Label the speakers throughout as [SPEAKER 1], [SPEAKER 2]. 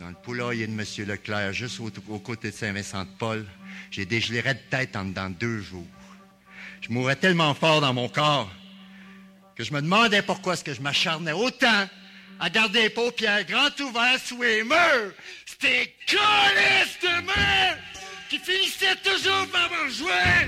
[SPEAKER 1] le poulailler de M. Leclerc, juste aux côtés de Saint-Vincent-de-Paul. J'ai des gelées de tête en dedans de 2 jours. Je mourais tellement fort dans mon corps que je me demandais pourquoi est-ce que je m'acharnais autant à garder les paupières grandes ouvertes sous les murs. C'était câlisse de murs qui finissaient toujours par me rejoindre.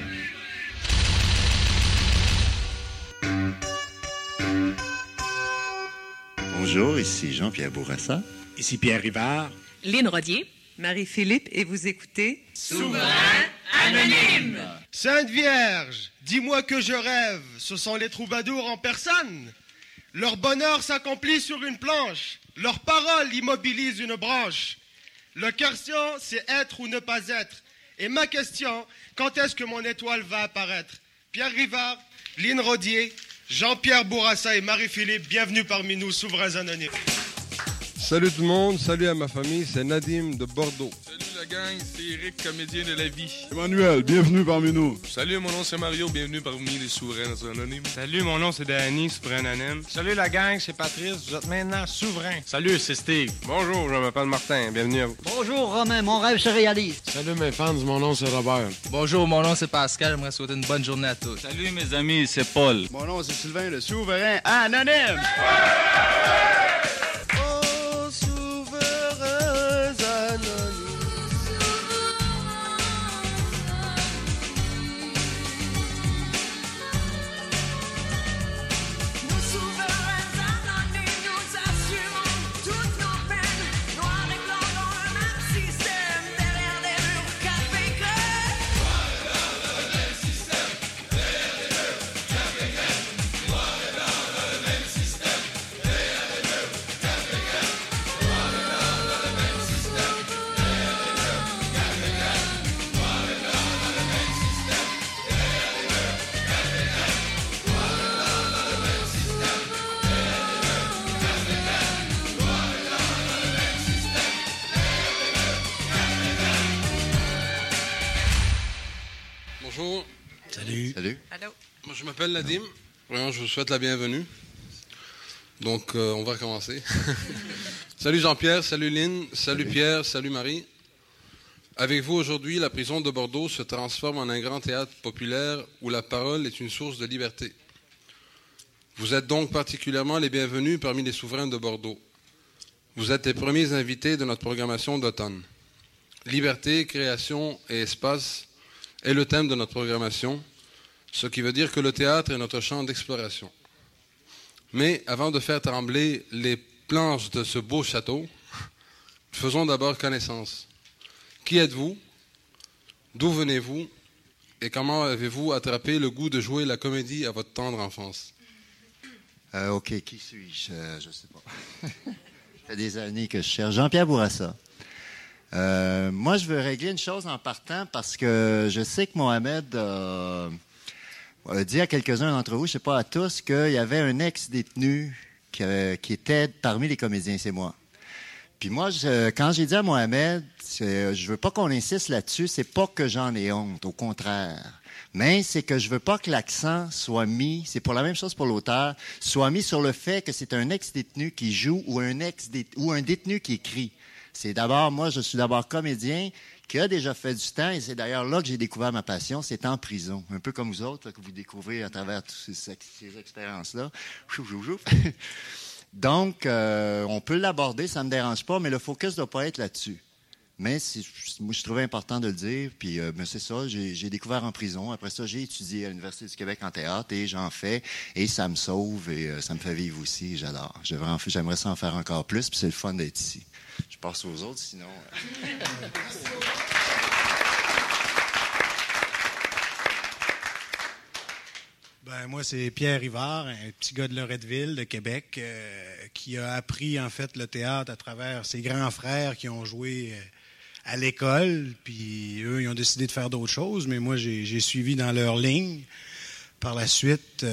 [SPEAKER 1] Bonjour, ici Jean-Pierre Bourassa.
[SPEAKER 2] Ici Pierre Rivard.
[SPEAKER 3] Lynn Rodier.
[SPEAKER 4] Marie-Philippe, et vous écoutez
[SPEAKER 3] Souverain Anonyme.
[SPEAKER 5] Sainte Vierge, dis-moi que je rêve, ce sont les troubadours en personne. Leur bonheur s'accomplit sur une planche, leur parole immobilise une branche. La question, c'est être ou ne pas être. Et ma question, quand est-ce que mon étoile va apparaître? Pierre Rivard, Lynn Rodier, Jean-Pierre Bourassa et Marie-Philippe, bienvenue parmi nous, Souverains Anonymes.
[SPEAKER 6] Salut tout le monde, salut à ma famille, c'est Nadim de Bordeaux.
[SPEAKER 7] Salut la gang, c'est Eric, comédien de la vie.
[SPEAKER 6] Emmanuel, bienvenue parmi nous.
[SPEAKER 7] Salut, mon nom c'est Mario, bienvenue parmi les souverains anonymes.
[SPEAKER 8] Salut, mon nom c'est Danny, souverain anonyme.
[SPEAKER 9] Salut la gang, c'est Patrice, vous êtes maintenant souverain.
[SPEAKER 8] Salut, c'est Steve.
[SPEAKER 6] Bonjour, je m'appelle Martin, bienvenue à vous.
[SPEAKER 10] Bonjour Romain, mon rêve se réalise.
[SPEAKER 11] Salut mes fans, mon nom c'est Robert.
[SPEAKER 12] Bonjour, mon nom c'est Pascal, j'aimerais souhaiter une bonne journée à tous.
[SPEAKER 13] Salut mes amis, c'est Paul.
[SPEAKER 14] Mon nom c'est Sylvain, le souverain anonyme.
[SPEAKER 6] Bonjour.
[SPEAKER 1] Salut.
[SPEAKER 4] Allô?
[SPEAKER 6] Moi, je m'appelle Nadim. Vraiment, je vous souhaite la bienvenue. Donc, on va recommencer. Salut Jean-Pierre, salut Lynn, salut Pierre, salut Marie. Avec vous aujourd'hui, la prison de Bordeaux se transforme en un grand théâtre populaire où la parole est une source de liberté. Vous êtes donc particulièrement les bienvenus parmi les souverains de Bordeaux. Vous êtes les premiers invités de notre programmation d'automne. Liberté, création et espace est le thème de notre programmation, ce qui veut dire que le théâtre est notre champ d'exploration. Mais avant de faire trembler les planches de ce beau château, faisons d'abord connaissance. Qui êtes-vous? D'où venez-vous? Et comment avez-vous attrapé le goût de jouer la comédie à votre tendre enfance?
[SPEAKER 1] OK, qui suis-je? Je sais pas. Ça fait des années que je cherche. Jean-Pierre Bourassa. Moi, je veux régler une chose en partant parce que je sais que Mohamed a dit à quelques-uns d'entre vous, je ne sais pas à tous, qu'il y avait un ex-détenu qui était parmi les comédiens, c'est moi. Puis moi, quand j'ai dit à Mohamed, je veux pas qu'on insiste là-dessus, c'est pas que j'en ai honte, au contraire. Mais c'est que je veux pas que l'accent soit mis, c'est pour la même chose pour l'auteur, soit mis sur le fait que c'est un ex-détenu qui joue ou un détenu qui écrit. C'est d'abord, moi, je suis d'abord comédien qui a déjà fait du temps, et c'est d'ailleurs là que j'ai découvert ma passion, c'est en prison. Un peu comme vous autres, là, que vous découvrez à travers toutes ces expériences-là. Donc, on peut l'aborder, ça ne me dérange pas, mais le focus ne doit pas être là-dessus. Mais moi, je trouvais important de le dire, puis ben, c'est ça, j'ai découvert en prison. Après ça, j'ai étudié à l'Université du Québec en théâtre, et j'en fais, et ça me sauve, et ça me fait vivre aussi, j'adore. J'aimerais ça en faire encore plus, puis c'est le fun d'être ici. Je passe aux autres, sinon...
[SPEAKER 2] Ben, moi, c'est Pierre Rivard, un petit gars de Loretteville, de Québec, qui a appris, en fait, le théâtre à travers ses grands frères qui ont joué à l'école, puis eux, ils ont décidé de faire d'autres choses, mais moi, j'ai suivi dans leur ligne. Par la suite,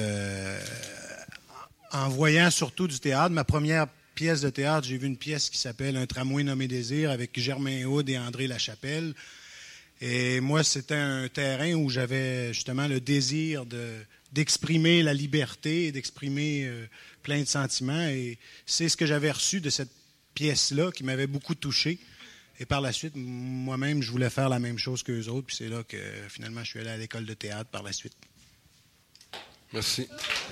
[SPEAKER 2] en voyant surtout du théâtre, ma première pièce de théâtre, j'ai vu une pièce qui s'appelle « Un tramway nommé Désir » avec Germain Houd et André Lachapelle. Et moi, c'était un terrain où j'avais justement le désir d'exprimer la liberté et d'exprimer plein de sentiments. Et c'est ce que j'avais reçu de cette pièce-là qui m'avait beaucoup touché. Et par la suite, moi-même, je voulais faire la même chose qu'eux autres. Puis c'est là que finalement, je suis allé à l'école de théâtre par la suite.
[SPEAKER 6] Merci.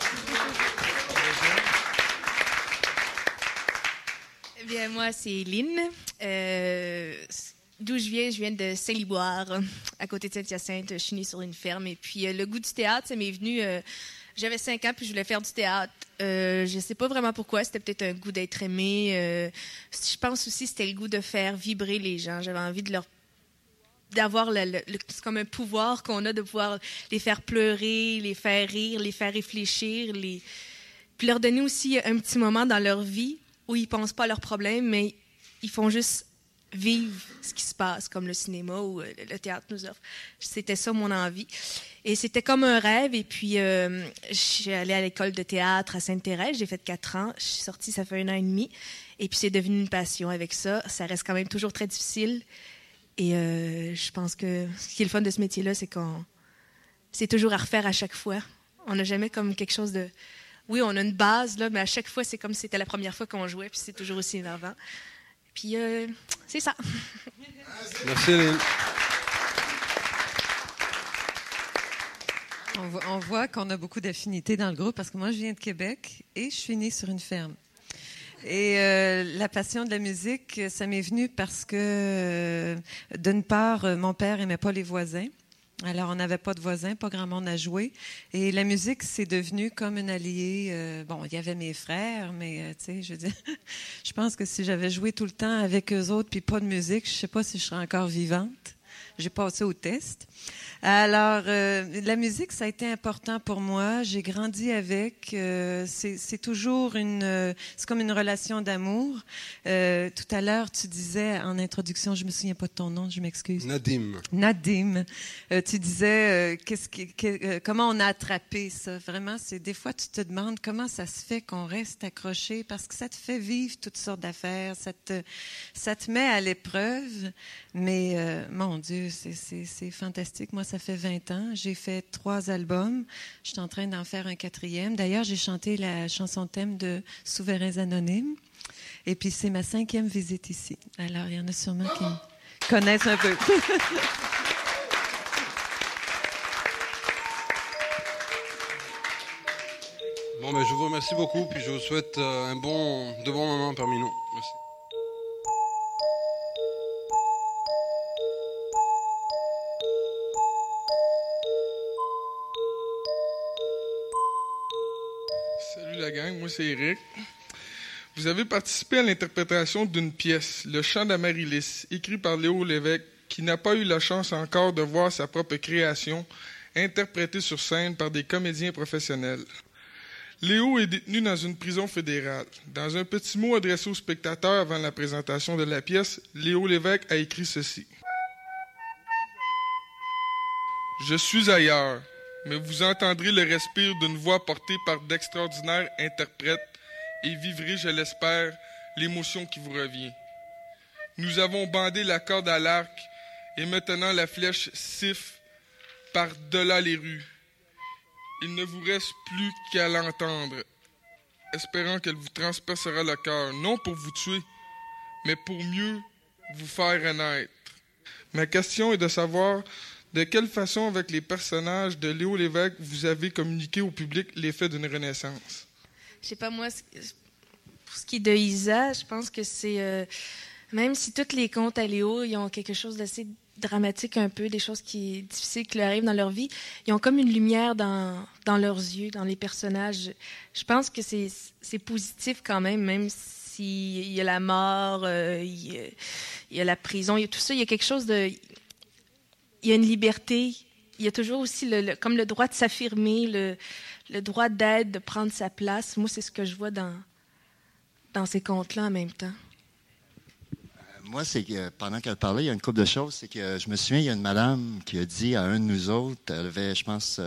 [SPEAKER 15] Eh bien, moi, c'est Lynn. D'où je viens de Saint-Liboire, à côté de Saint-Hyacinthe. Je suis née sur une ferme. Et puis, le goût du théâtre, ça m'est venu... j'avais 5 ans, puis je voulais faire du théâtre. Je ne sais pas vraiment pourquoi. C'était peut-être un goût d'être aimé. Je pense aussi que c'était le goût de faire vibrer les gens. J'avais envie d'avoir c'est comme un pouvoir qu'on a de pouvoir les faire pleurer, les faire rire, les faire réfléchir, puis leur donner aussi un petit moment dans leur vie où ils ne pensent pas à leurs problèmes, mais ils font juste vivre ce qui se passe, comme le cinéma ou le théâtre nous offre. C'était ça mon envie. Et c'était comme un rêve. Et puis, je suis allée à l'école de théâtre à Sainte-Thérèse. J'ai fait 4 ans. Je suis sortie, ça fait 1 an et demi. Et puis, c'est devenu une passion avec ça. Ça reste quand même toujours très difficile. Et je pense que ce qui est le fun de ce métier-là, c'est c'est toujours à refaire à chaque fois. On n'a jamais comme quelque chose de... Oui, on a une base, là, mais à chaque fois, c'est comme si c'était la première fois qu'on jouait, puis c'est toujours aussi énervant. Puis, c'est ça.
[SPEAKER 6] Merci, Lynn.
[SPEAKER 4] On voit qu'on a beaucoup d'affinités dans le groupe parce que moi, je viens de Québec et je suis née sur une ferme. Et la passion de la musique, ça m'est venu parce que, d'une part, mon père n'aimait pas les voisins. Alors, on n'avait pas de voisins, pas grand monde à jouer. Et la musique, c'est devenu comme un allié. Bon, il y avait mes frères, mais, tu sais, je veux dire, je pense que si j'avais joué tout le temps avec eux autres puis pas de musique, je ne sais pas si je serais encore vivante. J'ai passé au test. Alors, la musique, ça a été important pour moi. J'ai grandi avec. C'est toujours c'est comme une relation d'amour. Tout à l'heure, tu disais en introduction, je me souviens pas de ton nom, je m'excuse.
[SPEAKER 6] Nadim.
[SPEAKER 4] Nadim. Tu disais comment on a attrapé ça. Vraiment, des fois, tu te demandes comment ça se fait qu'on reste accroché parce que ça te fait vivre toutes sortes d'affaires. Ça te met à l'épreuve. Mais, mon Dieu, c'est fantastique. Moi, ça fait 20 ans. J'ai fait 3 albums. Je suis en train d'en faire un 4e. D'ailleurs, j'ai chanté la chanson thème de Souverains Anonymes. Et puis, c'est ma 5e visite ici. Alors, il y en a sûrement qui me connaissent un peu.
[SPEAKER 6] Bon, ben, je vous remercie beaucoup, puis je vous souhaite de bons moments parmi nous. Merci.
[SPEAKER 7] Salut la gang, moi c'est Eric. Vous avez participé à l'interprétation d'une pièce, Le Chant d'Amaryllis, écrit par Léo Lévesque, qui n'a pas eu la chance encore de voir sa propre création interprétée sur scène par des comédiens professionnels. Léo est détenu dans une prison fédérale. Dans un petit mot adressé aux spectateurs avant la présentation de la pièce, Léo Lévesque a écrit ceci. « Je suis ailleurs, mais vous entendrez le respire d'une voix portée par d'extraordinaires interprètes et vivrez, je l'espère, l'émotion qui vous revient. Nous avons bandé la corde à l'arc et maintenant la flèche siffle par-delà les rues. Il ne vous reste plus qu'à l'entendre, espérant qu'elle vous transpercera le cœur, non pour vous tuer, mais pour mieux vous faire renaître. Ma question est de savoir de quelle façon, avec les personnages de Léo Lévesque, vous avez communiqué au public l'effet d'une renaissance.
[SPEAKER 15] Je sais pas, moi, pour ce qui est de Isa, je pense que c'est... même si tous les contes à Léo, ils ont quelque chose d'assez dramatique un peu, des choses difficiles qui leur arrivent dans leur vie, ils ont comme une lumière dans leurs yeux, dans les personnages. Je pense que c'est positif quand même s'il y a la mort, il y a la prison, il y a tout ça, il y a quelque chose de... Il y a une liberté, il y a toujours aussi comme le droit de s'affirmer, le droit d'être, de prendre sa place. Moi, c'est ce que je vois dans ces contes-là en même temps.
[SPEAKER 1] Moi, c'est que pendant qu'elle parlait, il y a une couple de choses. C'est que je me souviens, il y a une madame qui a dit à un de nous autres, elle avait, je pense,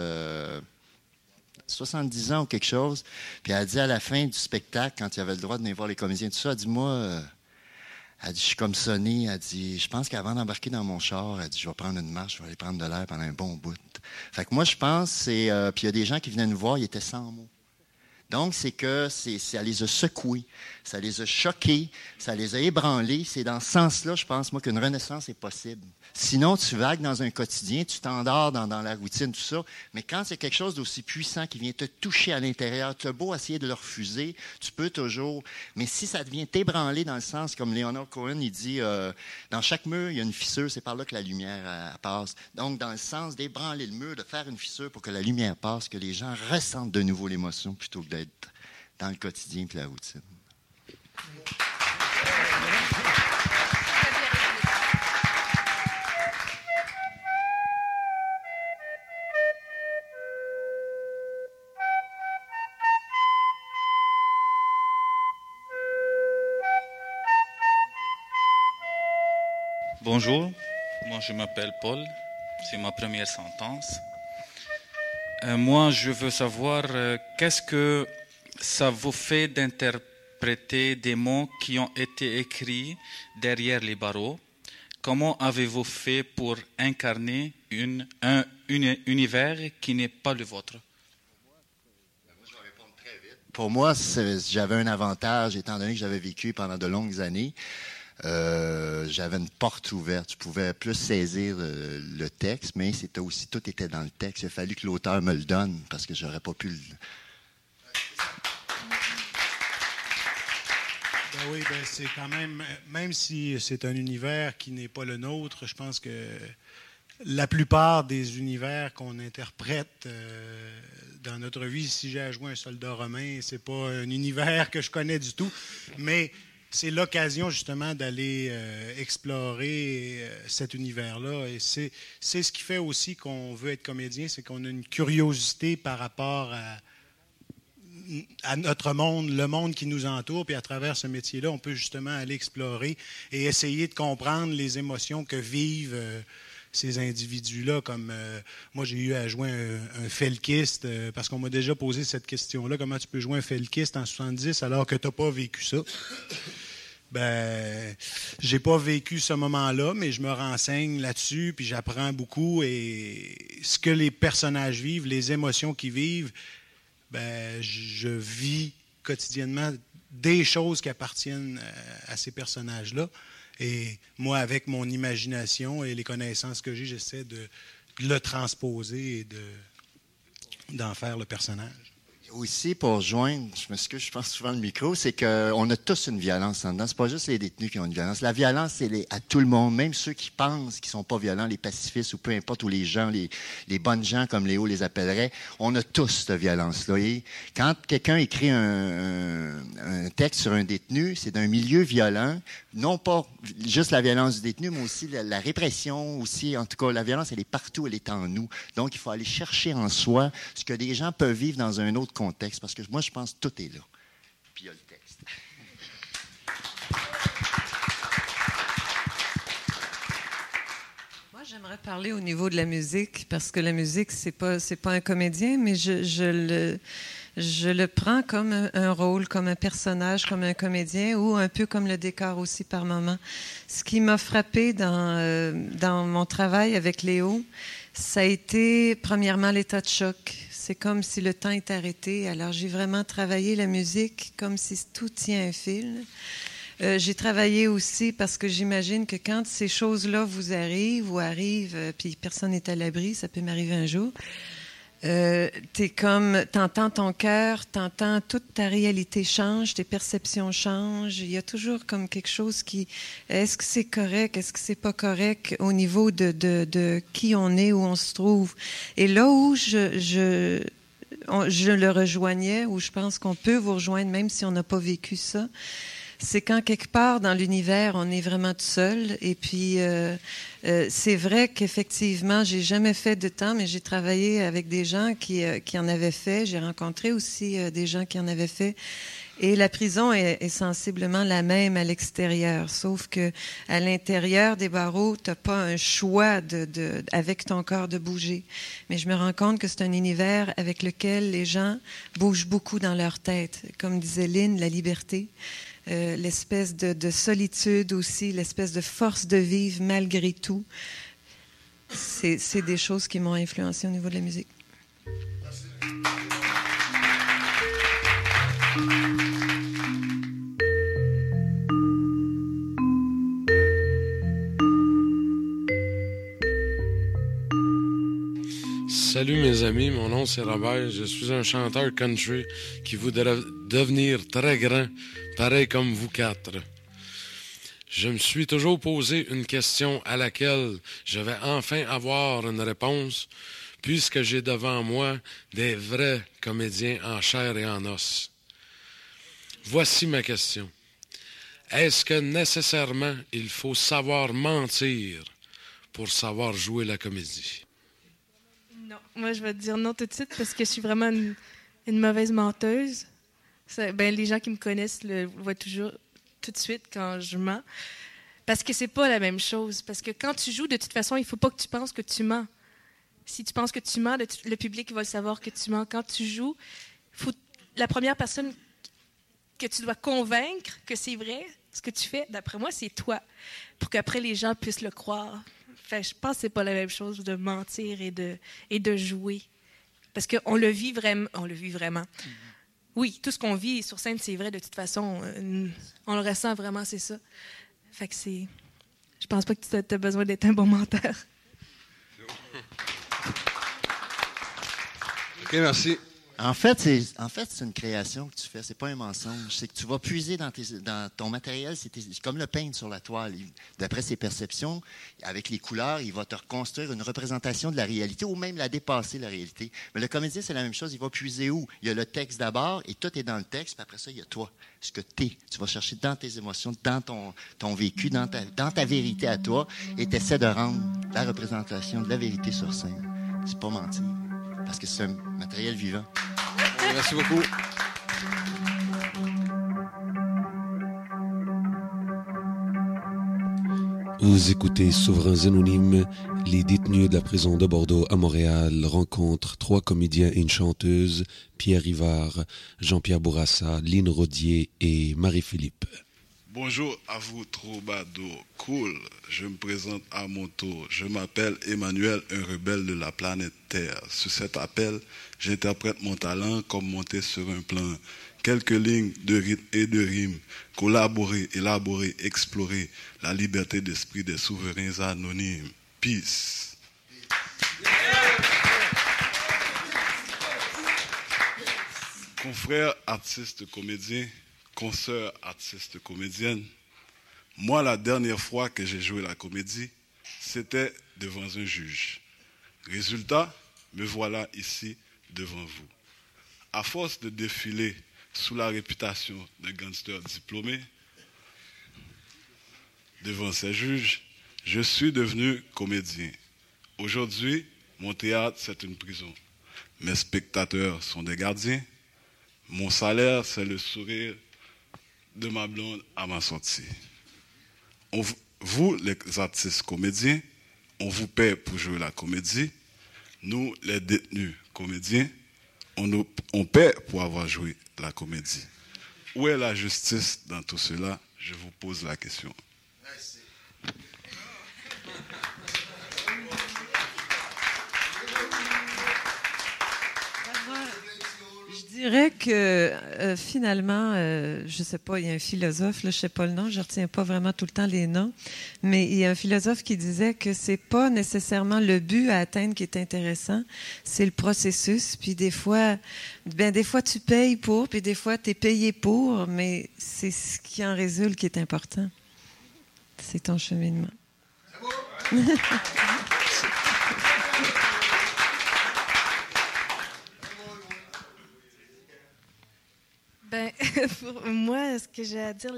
[SPEAKER 1] 70 ans ou quelque chose, puis elle a dit à la fin du spectacle, quand il y avait le droit de venir voir les comédiens, tout ça, elle dit, moi, elle dit, je suis comme Sonny, elle dit, je pense qu'avant d'embarquer dans mon char, elle dit, je vais prendre une marche, je vais aller prendre de l'air pendant un bon bout. Fait que moi, je pense, puis il y a des gens qui venaient nous voir, ils étaient sans mots. Donc, c'est que ça les a secoués, ça les a choqués, ça les a ébranlés. C'est dans ce sens-là, je pense, moi, qu'une renaissance est possible. Sinon, tu vagues dans un quotidien, tu t'endors dans la routine, tout ça. Mais quand c'est quelque chose d'aussi puissant qui vient te toucher à l'intérieur, tu as beau essayer de le refuser, tu peux toujours. Mais si ça devient t'ébranler dans le sens, comme Leonard Cohen, il dit, dans chaque mur, il y a une fissure, c'est par là que la lumière passe. Donc, dans le sens d'ébranler le mur, de faire une fissure pour que la lumière passe, que les gens ressentent de nouveau l'émotion plutôt que d'être dans le quotidien et la routine.
[SPEAKER 13] Bonjour, moi je m'appelle Paul, c'est ma première sentence. Moi je veux savoir qu'est-ce que ça vous fait d'interpréter des mots qui ont été écrits derrière les barreaux. Comment avez-vous fait pour incarner un univers qui n'est pas le vôtre?
[SPEAKER 1] Je vais répondre très vite. Pour moi, j'avais un avantage étant donné que j'avais vécu pendant de longues années. J'avais une porte ouverte. Je pouvais plus saisir le texte, mais c'était aussi tout était dans le texte. Il a fallu que l'auteur me le donne parce que j'aurais pas pu le...
[SPEAKER 2] Ben oui, c'est quand même si c'est un univers qui n'est pas le nôtre, je pense que la plupart des univers qu'on interprète dans notre vie, si j'ai à jouer un soldat romain, c'est pas un univers que je connais du tout, mais c'est l'occasion justement d'aller explorer cet univers-là. Et c'est ce qui fait aussi qu'on veut être comédien, c'est qu'on a une curiosité par rapport à notre monde, le monde qui nous entoure. Puis à travers ce métier-là, on peut justement aller explorer et essayer de comprendre les émotions que vivent ces individus-là. Comme moi, j'ai eu à jouer un felkiste parce qu'on m'a déjà posé cette question-là. Comment tu peux jouer un felkiste en 70 alors que tu n'as pas vécu ça? Ben, j'ai pas vécu ce moment-là, mais je me renseigne là-dessus, puis j'apprends beaucoup. Et ce que les personnages vivent, les émotions qu'ils vivent, ben, je vis quotidiennement des choses qui appartiennent à ces personnages-là. Et moi, avec mon imagination et les connaissances que j'ai, j'essaie de le transposer et d'en faire le personnage.
[SPEAKER 1] Aussi, pour rejoindre, je m'excuse, je pense souvent le micro, c'est qu'on a tous une violence en dedans. C'est pas juste les détenus qui ont une violence. La violence, c'est à tout le monde, même ceux qui pensent qu'ils sont pas violents, les pacifistes ou peu importe, ou les gens, les bonnes gens, comme Léo les appellerait. On a tous cette violence-là. Et quand quelqu'un écrit un texte sur un détenu, c'est d'un milieu violent, non pas juste la violence du détenu, mais aussi la répression, aussi, en tout cas, la violence, elle est partout, elle est en nous. Donc, il faut aller chercher en soi ce que des gens peuvent vivre dans un autre contexte, parce que moi, je pense que tout est là. Puis il y a le texte.
[SPEAKER 4] Moi, j'aimerais parler au niveau de la musique, parce que la musique, c'est pas un comédien, mais je le prends comme un rôle, comme un personnage, comme un comédien, ou un peu comme le décor aussi par moment. Ce qui m'a frappé dans mon travail avec Léo, ça a été premièrement l'état de choc. C'est comme si le temps est arrêté. Alors, j'ai vraiment travaillé la musique comme si tout tient un fil. J'ai travaillé aussi parce que j'imagine que quand ces choses-là vous arrivent, puis personne n'est à l'abri, ça peut m'arriver un jour, t'entends ton cœur, t'entends toute ta réalité change, tes perceptions changent. Il y a toujours comme quelque chose qui... Est-ce que c'est correct? Est-ce que c'est pas correct au niveau de qui on est, où on se trouve? Et là où je le rejoignais, où je pense qu'on peut vous rejoindre même si on n'a pas vécu ça, c'est quand quelque part dans l'univers, on est vraiment tout seul. Et puis, c'est vrai qu'effectivement, j'ai jamais fait de temps, mais j'ai travaillé avec des gens qui en avaient fait. J'ai rencontré aussi des gens qui en avaient fait. Et la prison est sensiblement la même à l'extérieur, sauf que à l'intérieur des barreaux, t'as pas un choix avec ton corps de bouger. Mais je me rends compte que c'est un univers avec lequel les gens bougent beaucoup dans leur tête. Comme disait Lynn, la liberté. L'espèce de solitude aussi, l'espèce de force de vivre malgré tout. C'est des choses qui m'ont influencé au niveau de la musique.
[SPEAKER 11] Salut mes amis, mon nom c'est Robert, je suis un chanteur country qui voudrait devenir très grand, pareil comme vous quatre. Je me suis toujours posé une question à laquelle je vais enfin avoir une réponse, puisque j'ai devant moi des vrais comédiens en chair et en os. Voici ma question. Est-ce que nécessairement il faut savoir mentir pour savoir jouer la comédie?
[SPEAKER 15] Non, moi je vais te dire non tout de suite parce que je suis vraiment une mauvaise menteuse. Les gens qui me connaissent le voient toujours tout de suite quand je mens. Parce que c'est pas la même chose. Parce que quand tu joues, de toute façon, il faut pas que tu penses que tu mens. Si tu penses que tu mens, le public va le savoir que tu mens. Quand tu joues, la première personne que tu dois convaincre que c'est vrai, ce que tu fais, d'après moi, c'est toi. Pour qu'après, les gens puissent le croire. Fait, je pense que c'est pas la même chose de mentir et de jouer. Parce qu'on le vit vraiment. On le vit vraiment. Oui, tout ce qu'on vit sur scène, c'est vrai de toute façon. On le ressent vraiment, c'est ça. Fait que c'est... Je pense pas que tu as besoin d'être un bon menteur.
[SPEAKER 6] OK, merci.
[SPEAKER 1] En fait, c'est une création que tu fais, c'est pas un mensonge. C'est que tu vas puiser dans ton matériel, c'est comme le peintre sur la toile. D'après ses perceptions, avec les couleurs, il va te reconstruire une représentation de la réalité ou même la dépasser, la réalité. Mais le comédien, c'est la même chose. Il va puiser où? Il y a le texte d'abord et tout est dans le texte, puis après ça, il y a toi. Ce que t'es. Tu vas chercher dans tes émotions, dans ton vécu, dans ta vérité à toi et tu essaies de rendre la représentation de la vérité sur scène. C'est pas mentir. Parce que c'est un matériel vivant.
[SPEAKER 6] Merci beaucoup.
[SPEAKER 16] Vous écoutez Souverains Anonymes. Les détenus de la prison de Bordeaux à Montréal rencontrent 3 comédiens et une chanteuse, Pierre Rivard, Jean-Pierre Bourassa, Lynn Rodier et Marie-Philippe.
[SPEAKER 17] Bonjour à vous, troubadours cool. Je me présente à mon tour. Je m'appelle Emmanuel, un rebelle de la planète Terre. Sur cet appel, j'interprète mon talent comme monter sur un plan. Quelques lignes de rythme et de rime. Collaborer, élaborer, explorer la liberté d'esprit des souverains anonymes. Peace. Confrères artistes comédiens, consoeurs artistes comédiennes, moi, la dernière fois que j'ai joué la comédie, c'était devant un juge. Résultat, me voilà ici devant vous. À force de défiler sous la réputation de gangster diplômé, devant ces juges, je suis devenu comédien. Aujourd'hui, mon théâtre, c'est une prison. Mes spectateurs sont des gardiens. Mon salaire, c'est le sourire de ma blonde à ma sortie. Vous, les artistes comédiens, on vous paie pour jouer la comédie. Nous, les détenus comédiens, on paie pour avoir joué la comédie. Où est la justice dans tout cela? Je vous pose la question. Merci.
[SPEAKER 4] Je dirais que finalement, je sais pas, il y a un philosophe, là, je sais pas le nom, je retiens pas vraiment tout le temps les noms, mais il y a un philosophe qui disait que c'est pas nécessairement le but à atteindre qui est intéressant, c'est le processus. Puis des fois tu payes pour, puis des fois tu es payé pour, mais c'est ce qui en résulte qui est important. C'est ton cheminement.
[SPEAKER 15] Pour moi, ce que j'ai à dire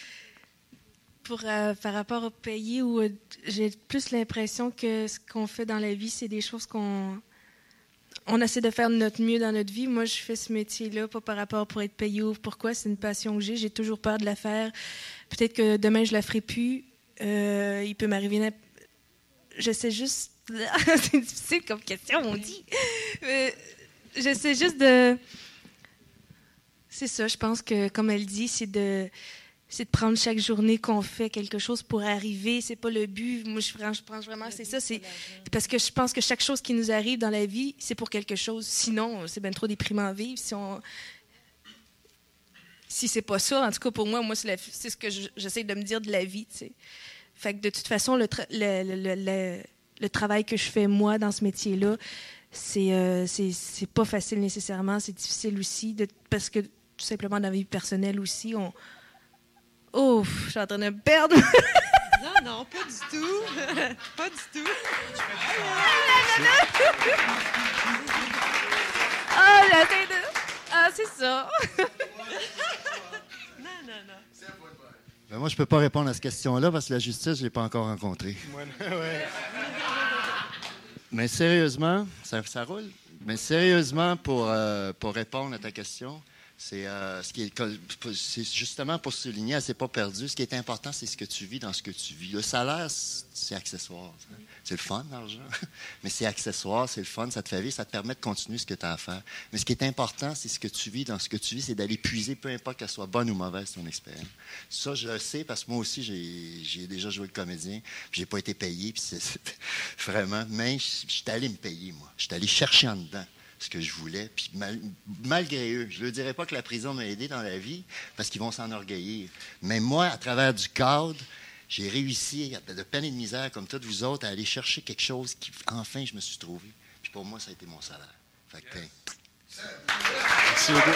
[SPEAKER 15] par rapport au pays, où j'ai plus l'impression que ce qu'on fait dans la vie, c'est des choses qu'on essaie de faire de notre mieux dans notre vie. Moi, je fais ce métier-là, pas par rapport pour être payé ou pourquoi. C'est une passion que j'ai. J'ai toujours peur de la faire. Peut-être que demain, je la ferai plus. Il peut m'arriver... Je sais juste... c'est difficile comme question, on dit. J'essaie juste de... C'est ça, je pense que, comme elle dit, c'est de prendre chaque journée qu'on fait quelque chose pour arriver. C'est pas le but. Moi, je pense vraiment que c'est ça. C'est parce que je pense que chaque chose qui nous arrive dans la vie, c'est pour quelque chose. Sinon, c'est bien trop déprimant à vivre. si c'est pas ça, en tout cas pour moi, c'est ce que j'essaie de me dire de la vie, tu sais. Fait que de toute façon, le travail que je fais, moi, dans ce métier-là, c'est pas facile nécessairement, c'est difficile aussi, parce que tout simplement dans la vie personnelle aussi, Oh, je suis en train de me perdre.
[SPEAKER 4] Non, pas du tout. Pas du tout.
[SPEAKER 15] Ah, j'essaie de... Ah, c'est ça.
[SPEAKER 4] Non.
[SPEAKER 1] Ben moi, je peux pas répondre à cette question-là parce que la justice, je l'ai pas encore rencontrée.
[SPEAKER 2] Ouais.
[SPEAKER 1] Mais sérieusement, ça roule. Mais sérieusement, pour répondre à ta question, c'est justement pour souligner, c'est pas perdu. Ce qui est important, c'est ce que tu vis dans ce que tu vis. Le salaire, c'est accessoire. C'est le fun, l'argent. Mais c'est accessoire, c'est le fun, ça te fait vivre, ça te permet de continuer ce que tu as à faire. Mais ce qui est important, c'est ce que tu vis dans ce que tu vis, c'est d'aller puiser, peu importe qu'elle soit bonne ou mauvaise, ton expérience. Ça, je le sais parce que moi aussi, j'ai déjà joué le comédien, puis j'ai pas été payé, puis c'est vraiment. Mais je suis allé me payer, moi. Je suis allé chercher en dedans ce que je voulais, puis malgré eux. Je ne leur dirais pas que la prison m'a aidé dans la vie, parce qu'ils vont s'enorgueillir. Mais moi, à travers du cadre, j'ai réussi, de peine et de misère, comme toutes vous autres, à aller chercher quelque chose qui, enfin, je me suis trouvé. Puis pour moi, ça a été mon salaire. Fait que,
[SPEAKER 2] merci beaucoup.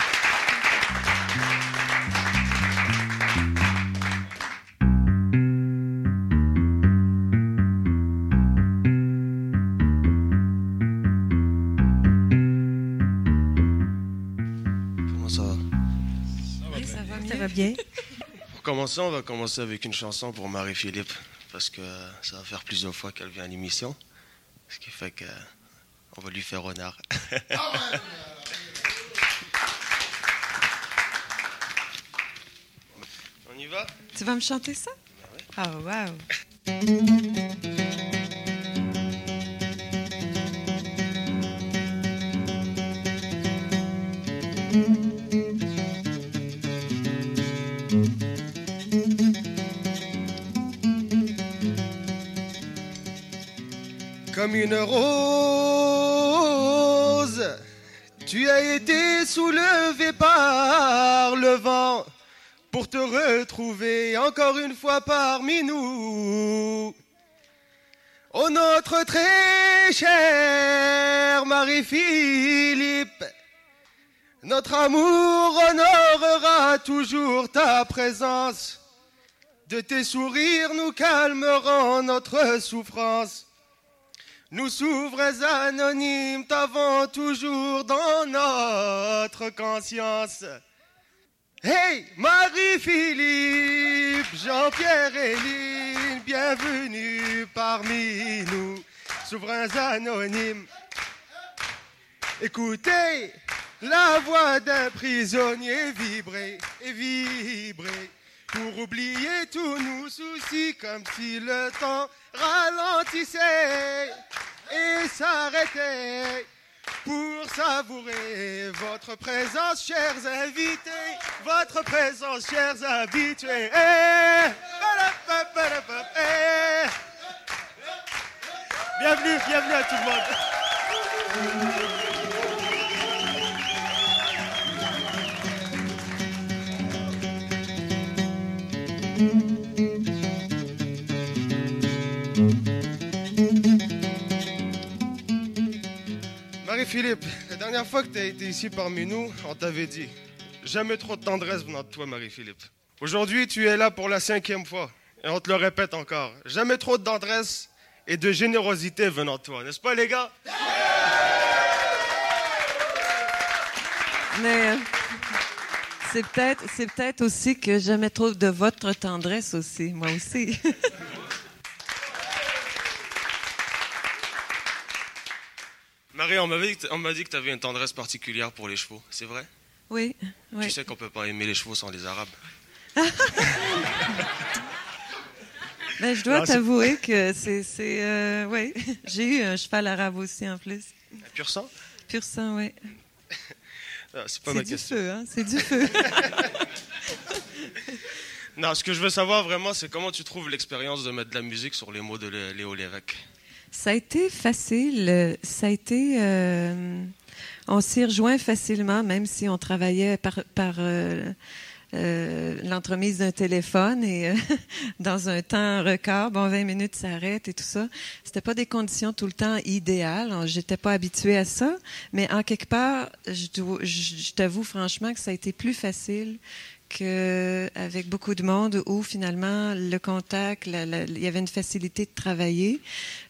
[SPEAKER 15] Ça va bien.
[SPEAKER 18] Pour commencer, on va commencer avec une chanson pour Marie-Philippe, parce que ça va faire plusieurs fois qu'elle vient à l'émission, ce qui fait qu'on va lui faire honneur. On y va?
[SPEAKER 4] Tu vas me chanter ça?
[SPEAKER 18] Ben oui.
[SPEAKER 4] Oh, wow!
[SPEAKER 5] Comme une rose, tu as été soulevé par le vent pour te retrouver encore une fois parmi nous. Oh, notre très chère Marie-Philippe, notre amour honorera toujours ta présence. De tes sourires nous calmerons notre souffrance. Nous souverains anonymes t'avons toujours dans notre conscience. Hey, Marie-Philippe, Jean-Pierre et Lynn, bienvenue parmi nous, souverains anonymes. Écoutez la voix d'un prisonnier vibrer et vibrer, pour oublier tous nos soucis, comme si le temps ralentissait et s'arrêtait, pour savourer votre présence, chers invités, votre présence, chers habitués. Bienvenue à tout le monde. Marie-Philippe, la dernière fois que tu as été ici parmi nous, on t'avait dit « Jamais trop de tendresse venant de toi, Marie-Philippe. » Aujourd'hui, tu es là pour la 5e fois, et on te le répète encore. Jamais trop de tendresse et de générosité venant de toi, n'est-ce pas, les gars?
[SPEAKER 4] Mais c'est peut-être aussi que jamais trop de votre tendresse aussi, moi aussi.
[SPEAKER 18] Marie, on m'a dit que tu avais une tendresse particulière pour les chevaux, c'est vrai?
[SPEAKER 4] Oui.
[SPEAKER 18] Tu sais qu'on peut pas aimer les chevaux sans les Arabes.
[SPEAKER 4] Ben, je dois t'avouer que c'est oui, j'ai eu un cheval arabe aussi en plus.
[SPEAKER 18] Un pur sang?
[SPEAKER 4] Pur sang, oui.
[SPEAKER 18] C'est pas ma question.
[SPEAKER 4] C'est du feu, hein? C'est du feu.
[SPEAKER 18] Non, ce que je veux savoir vraiment, c'est comment tu trouves l'expérience de mettre de la musique sur les mots de Léo Lévesque.
[SPEAKER 4] Ça a été facile. On s'y rejoint facilement, même si on travaillait par l'entremise d'un téléphone et dans un temps record, 20 minutes, ça arrête et tout ça. C'était pas des conditions tout le temps idéales. J'étais pas habituée à ça, mais en quelque part, je t'avoue franchement que ça a été plus facile qu'avec beaucoup de monde où finalement le contact, il y avait une facilité de travailler.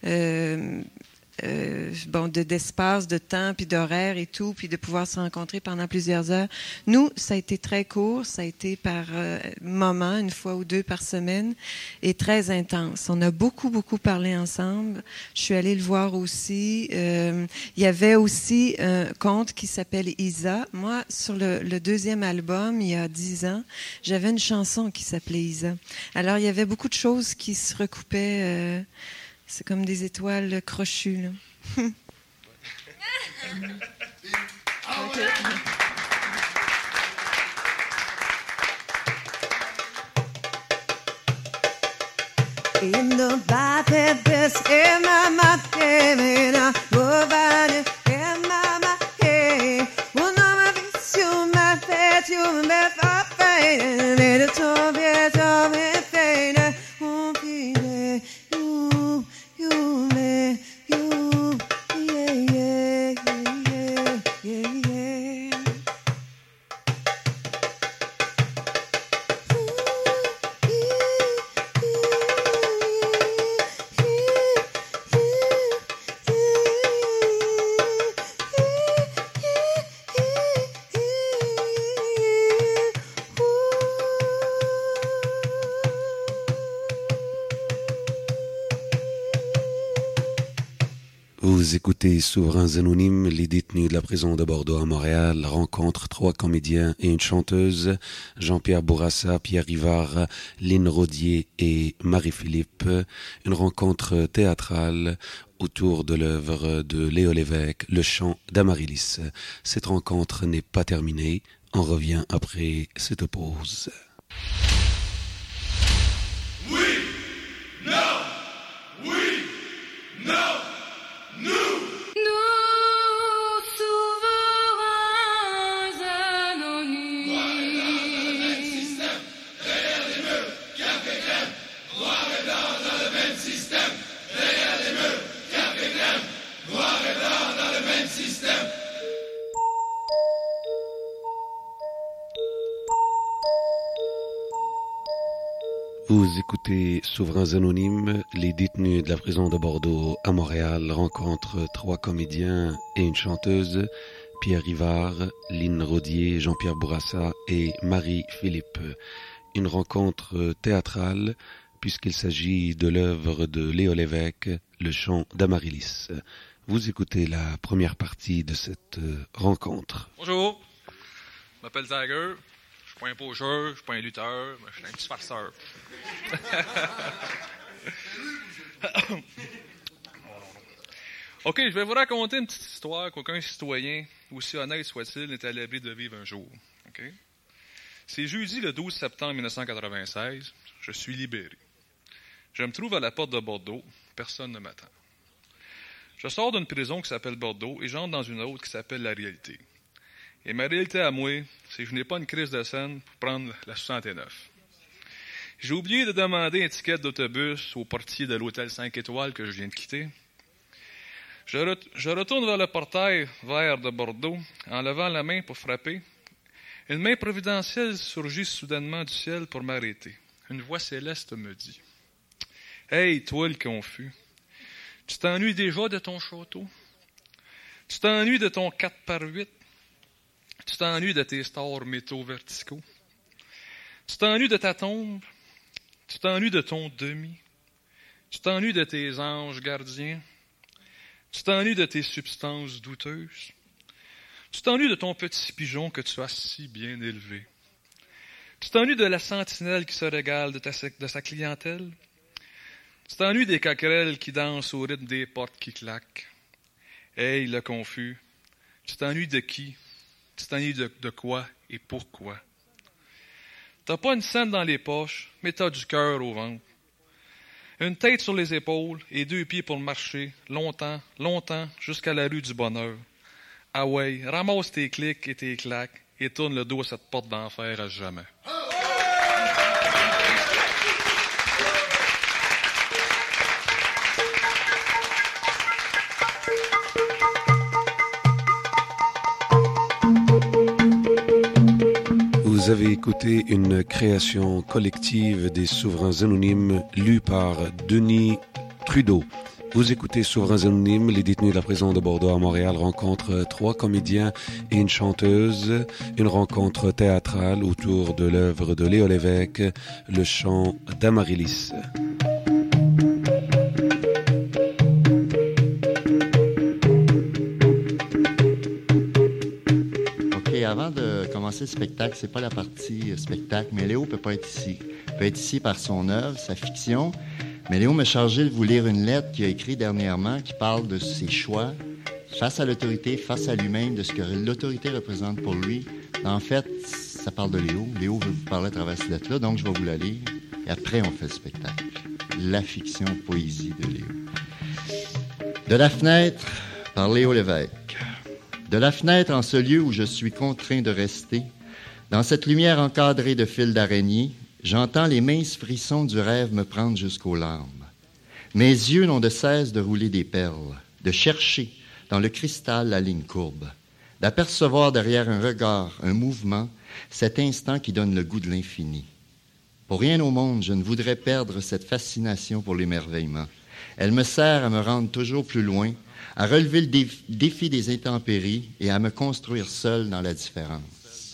[SPEAKER 4] D'espace, de temps, puis d'horaire et tout, puis de pouvoir se rencontrer pendant plusieurs heures. Nous, ça a été très court, ça a été par moment, une fois ou deux par semaine, et très intense. On a beaucoup parlé ensemble. Je suis allée le voir aussi. Il y avait aussi un conte qui s'appelle Isa. Moi, sur le deuxième album, il y a 10 ans, j'avais une chanson qui s'appelait Isa. Alors, il y avait beaucoup de choses qui se recoupaient. C'est comme des étoiles crochues, là.
[SPEAKER 16] Vous écoutez Souverains Anonymes, les détenus de la prison de Bordeaux à Montréal rencontrent 3 comédiens et une chanteuse, Jean-Pierre Bourassa, Pierre Rivard, Lynn Rodier et Marie-Philippe. Une rencontre théâtrale autour de l'œuvre de Léo Lévesque, Le chant d'Amaryllis. Cette rencontre n'est pas terminée, on revient après cette pause.
[SPEAKER 3] Oui, non, oui, non. Nous souverains anonymes. Noir et blanc dans le même système, derrière les murs, café crème. Noir et blanc dans le même système, derrière les murs, café crème. Noir et blanc dans le même système.
[SPEAKER 16] Vous écoutez Souverains Anonymes, les détenus de la prison de Bordeaux à Montréal rencontrent 3 comédiens et une chanteuse, Pierre Rivard, Lynn Rodier, Jean-Pierre Bourassa et Marie-Philippe. Une rencontre théâtrale puisqu'il s'agit de l'œuvre de Léo Lévesque, Le chant d'Amaryllis. Vous écoutez la première partie de cette rencontre.
[SPEAKER 19] Bonjour, je m'appelle Tiger. Je suis pas un pocheur, je suis pas un lutteur, mais je suis un petit farceur. OK, je vais vous raconter une petite histoire qu'aucun citoyen, aussi honnête soit-il, n'est à l'abri de vivre un jour. Okay? C'est jeudi le 12 septembre 1996, je suis libéré. Je me trouve à la porte de Bordeaux, personne ne m'attend. Je sors d'une prison qui s'appelle Bordeaux et j'entre dans une autre qui s'appelle La Réalité. Et ma réalité à moi, c'est que je n'ai pas une crise de scène pour prendre la 69. J'ai oublié de demander un ticket d'autobus au portier de l'hôtel 5 étoiles que je viens de quitter. Je retourne vers le portail vert de Bordeaux en levant la main pour frapper. Une main providentielle surgit soudainement du ciel pour m'arrêter. Une voix céleste me dit « Hey, toi le confus, tu t'ennuies déjà de ton château? Tu t'ennuies de ton 4x8? Tu t'ennuies de tes stores métaux verticaux? Tu t'ennuies de ta tombe? Tu t'ennuies de ton demi? Tu t'ennuies de tes anges gardiens? Tu t'ennuies de tes substances douteuses? Tu t'ennuies de ton petit pigeon que tu as si bien élevé? Tu t'ennuies de la sentinelle qui se régale de sa clientèle? Tu t'ennuies des coquerelles qui dansent au rythme des portes qui claquent? Hey, le confus, tu t'ennuies de qui? Tu t'ennuies de quoi et pourquoi? T'as pas une scène dans les poches, mais t'as du cœur au ventre. Une tête sur les épaules et 2 pieds pour marcher, longtemps, longtemps, jusqu'à la rue du bonheur. Ah ouais, ramasse tes clics et tes claques et tourne le dos à cette porte d'enfer à jamais.
[SPEAKER 16] Vous avez écouté une création collective des Souverains Anonymes lue par Denis Trudeau. Vous écoutez Souverains Anonymes, les détenus de la prison de Bordeaux à Montréal rencontrent 3 comédiens et une chanteuse. Une rencontre théâtrale autour de l'œuvre de Léo Lévesque, le chant d'Amaryllis.
[SPEAKER 1] Avant de commencer le spectacle, c'est pas la partie spectacle, mais Léo peut pas être ici. Il peut être ici par son œuvre, sa fiction. Mais Léo m'a chargé de vous lire une lettre qu'il a écrite dernièrement qui parle de ses choix face à l'autorité, face à lui-même, de ce que l'autorité représente pour lui. En fait, ça parle de Léo. Léo veut vous parler à travers cette lettre-là, donc je vais vous la lire. Et après, on fait le spectacle. La fiction, poésie de Léo. De la fenêtre, par Léo Lévesque. De la fenêtre en ce lieu où je suis contraint de rester, dans cette lumière encadrée de fils d'araignée, j'entends les minces frissons du rêve me prendre jusqu'aux larmes. Mes yeux n'ont de cesse de rouler des perles, de chercher dans le cristal la ligne courbe, d'apercevoir derrière un regard, un mouvement, cet instant qui donne le goût de l'infini. Pour rien au monde, je ne voudrais perdre cette fascination pour l'émerveillement. Elle me sert à me rendre toujours plus loin, à relever le défi des intempéries et à me construire seul dans la différence.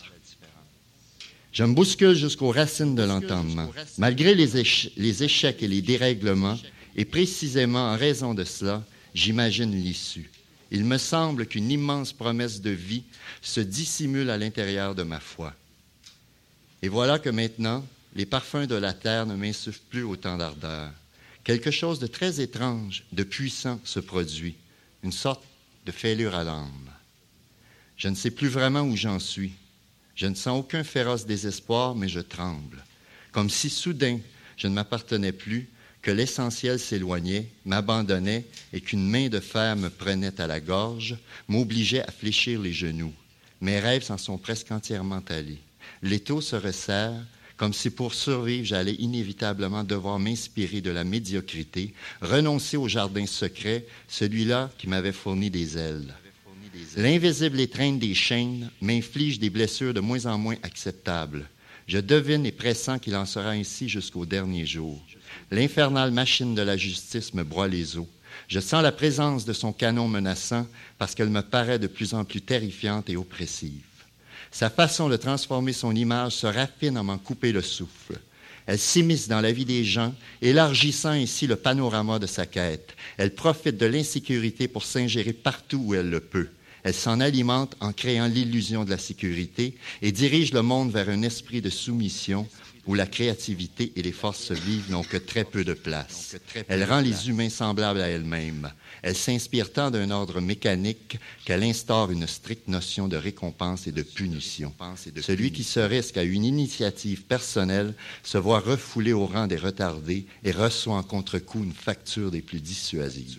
[SPEAKER 1] Je me bouscule jusqu'aux racines de l'entendement. Malgré les échecs et les dérèglements, et précisément en raison de cela, j'imagine l'issue. Il me semble qu'une immense promesse de vie se dissimule à l'intérieur de ma foi. Et voilà que maintenant, les parfums de la terre ne m'insufflent plus autant d'ardeur. Quelque chose de très étrange, de puissant se produit. Une sorte de fêlure à l'âme. Je ne sais plus vraiment où j'en suis. Je ne sens aucun féroce désespoir, mais je tremble. Comme si soudain, je ne m'appartenais plus, que l'essentiel s'éloignait, m'abandonnait et qu'une main de fer me prenait à la gorge, m'obligeait à fléchir les genoux. Mes rêves s'en sont presque entièrement allés. L'étau se resserre, comme si pour survivre, j'allais inévitablement devoir m'inspirer de la médiocrité, renoncer au jardin secret, celui-là qui m'avait fourni des ailes. L'invisible étreinte des chaînes m'inflige des blessures de moins en moins acceptables. Je devine et pressens qu'il en sera ainsi jusqu'au dernier jour. L'infernale machine de la justice me broie les os. Je sens la présence de son canon menaçant parce qu'elle me paraît de plus en plus terrifiante et oppressive. Sa façon de transformer son image se raffine à m'en couper le souffle. Elle s'immisce dans la vie des gens, élargissant ainsi le panorama de sa quête. Elle profite de l'insécurité pour s'ingérer partout où elle le peut. Elle s'en alimente en créant l'illusion de la sécurité et dirige le monde vers un esprit de soumission où la créativité et les forces vives n'ont que très peu de place. Elle rend les humains semblables à elle-même. Elle s'inspire tant d'un ordre mécanique qu'elle instaure une stricte notion de récompense et de punition. Celui qui se risque à une initiative personnelle se voit refoulé au rang des retardés et reçoit en contre-coup une facture des plus dissuasives.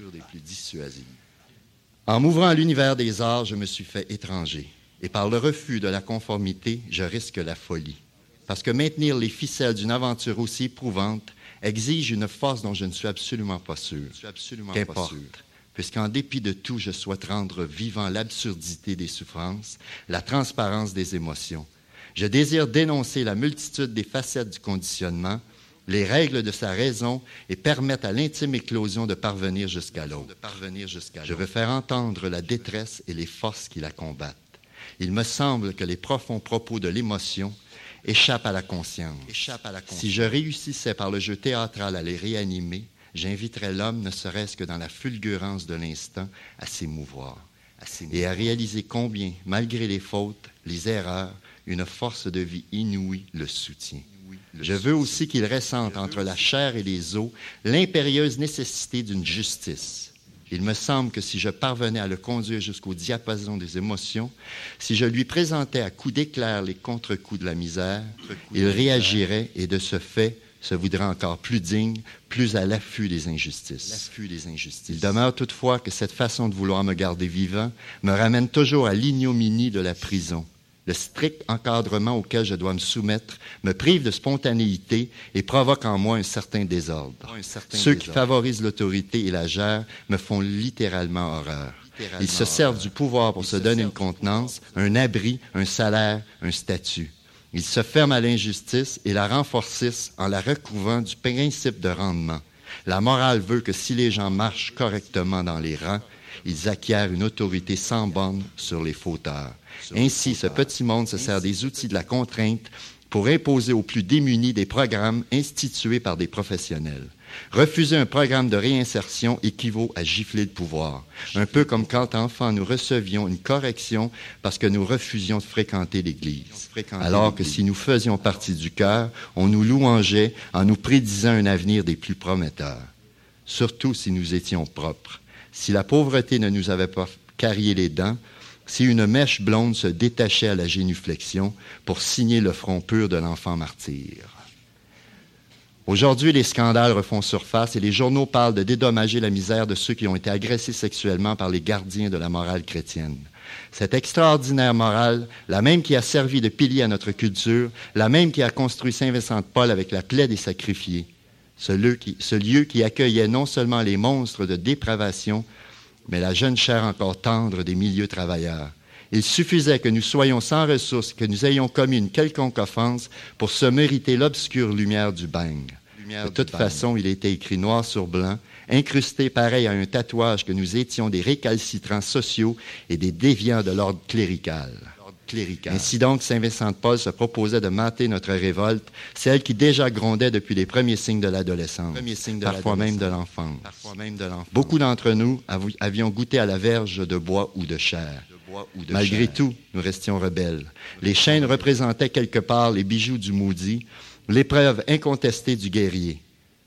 [SPEAKER 1] En m'ouvrant à l'univers des arts, je me suis fait étranger. Et par le refus de la conformité, je risque la folie. Parce que maintenir les ficelles d'une aventure aussi éprouvante exige une force dont je ne suis absolument pas sûr. Qu'importe, puisqu'en dépit de tout, je souhaite rendre vivant l'absurdité des souffrances, la transparence des émotions. Je désire dénoncer la multitude des facettes du conditionnement, les règles de sa raison et permettre à l'intime éclosion de parvenir jusqu'à l'autre. Je veux faire entendre la détresse et les forces qui la combattent. Il me semble que les profonds propos de l'émotion échappent à la conscience. Si je réussissais par le jeu théâtral à les réanimer, j'inviterais l'homme, ne serait-ce que dans la fulgurance de l'instant, à s'émouvoir et à réaliser combien, malgré les fautes, les erreurs, une force de vie inouïe le soutient. Je veux aussi qu'il ressente entre la chair et les os l'impérieuse nécessité d'une justice. Il me semble que si je parvenais à le conduire jusqu'au diapason des émotions, si je lui présentais à coups d'éclair les contre-coups de la misère, il réagirait et de ce fait, se voudrait encore plus digne, plus à l'affût des injustices. Il demeure toutefois que cette façon de vouloir me garder vivant me ramène toujours à l'ignominie de la prison. Le strict encadrement auquel je dois me soumettre me prive de spontanéité et provoque en moi un certain désordre. Ceux qui favorisent l'autorité et la gèrent me font littéralement horreur. Ils se servent du pouvoir pour se donner une contenance, un abri, un salaire, un statut. Ils se ferment à l'injustice et la renforcissent en la recouvrant du principe de rendement. La morale veut que si les gens marchent correctement dans les rangs, ils acquièrent une autorité sans borne sur les fauteurs. Ainsi, ce petit monde se sert des outils de la contrainte pour imposer aux plus démunis des programmes institués par des professionnels. Refuser un programme de réinsertion équivaut à gifler le pouvoir, un peu comme quand, enfants, nous recevions une correction parce que nous refusions de fréquenter l'Église. Alors que si nous faisions partie du cœur, on nous louangeait en nous prédisant un avenir des plus prometteurs. Surtout si nous étions propres. Si la pauvreté ne nous avait pas carié les dents, si une mèche blonde se détachait à la génuflexion pour signer le front pur de l'enfant martyr. Aujourd'hui, les scandales refont surface et les journaux parlent de dédommager la misère de ceux qui ont été agressés sexuellement par les gardiens de la morale chrétienne. Cette extraordinaire morale, la même qui a servi de pilier à notre culture, la même qui a construit Saint-Vincent-de-Paul avec la plaie des sacrifiés, ce lieu qui accueillait non seulement les monstres de dépravation, mais la jeune chair encore tendre des milieux travailleurs. Il suffisait que nous soyons sans ressources, que nous ayons commis une quelconque offense pour se mériter l'obscure lumière du beigne. De toute façon, il était écrit noir sur blanc, incrusté pareil à un tatouage que nous étions des récalcitrants sociaux et des déviants de l'ordre clérical. Ainsi donc, Saint-Vincent-de-Paul se proposait de mater notre révolte, celle qui déjà grondait depuis les premiers signes de l'adolescence, parfois même de l'enfance. Beaucoup d'entre nous avions goûté à la verge de bois ou de chair. Malgré tout, nous restions rebelles. Les chaînes représentaient quelque part les bijoux du maudit, l'épreuve incontestée du guerrier.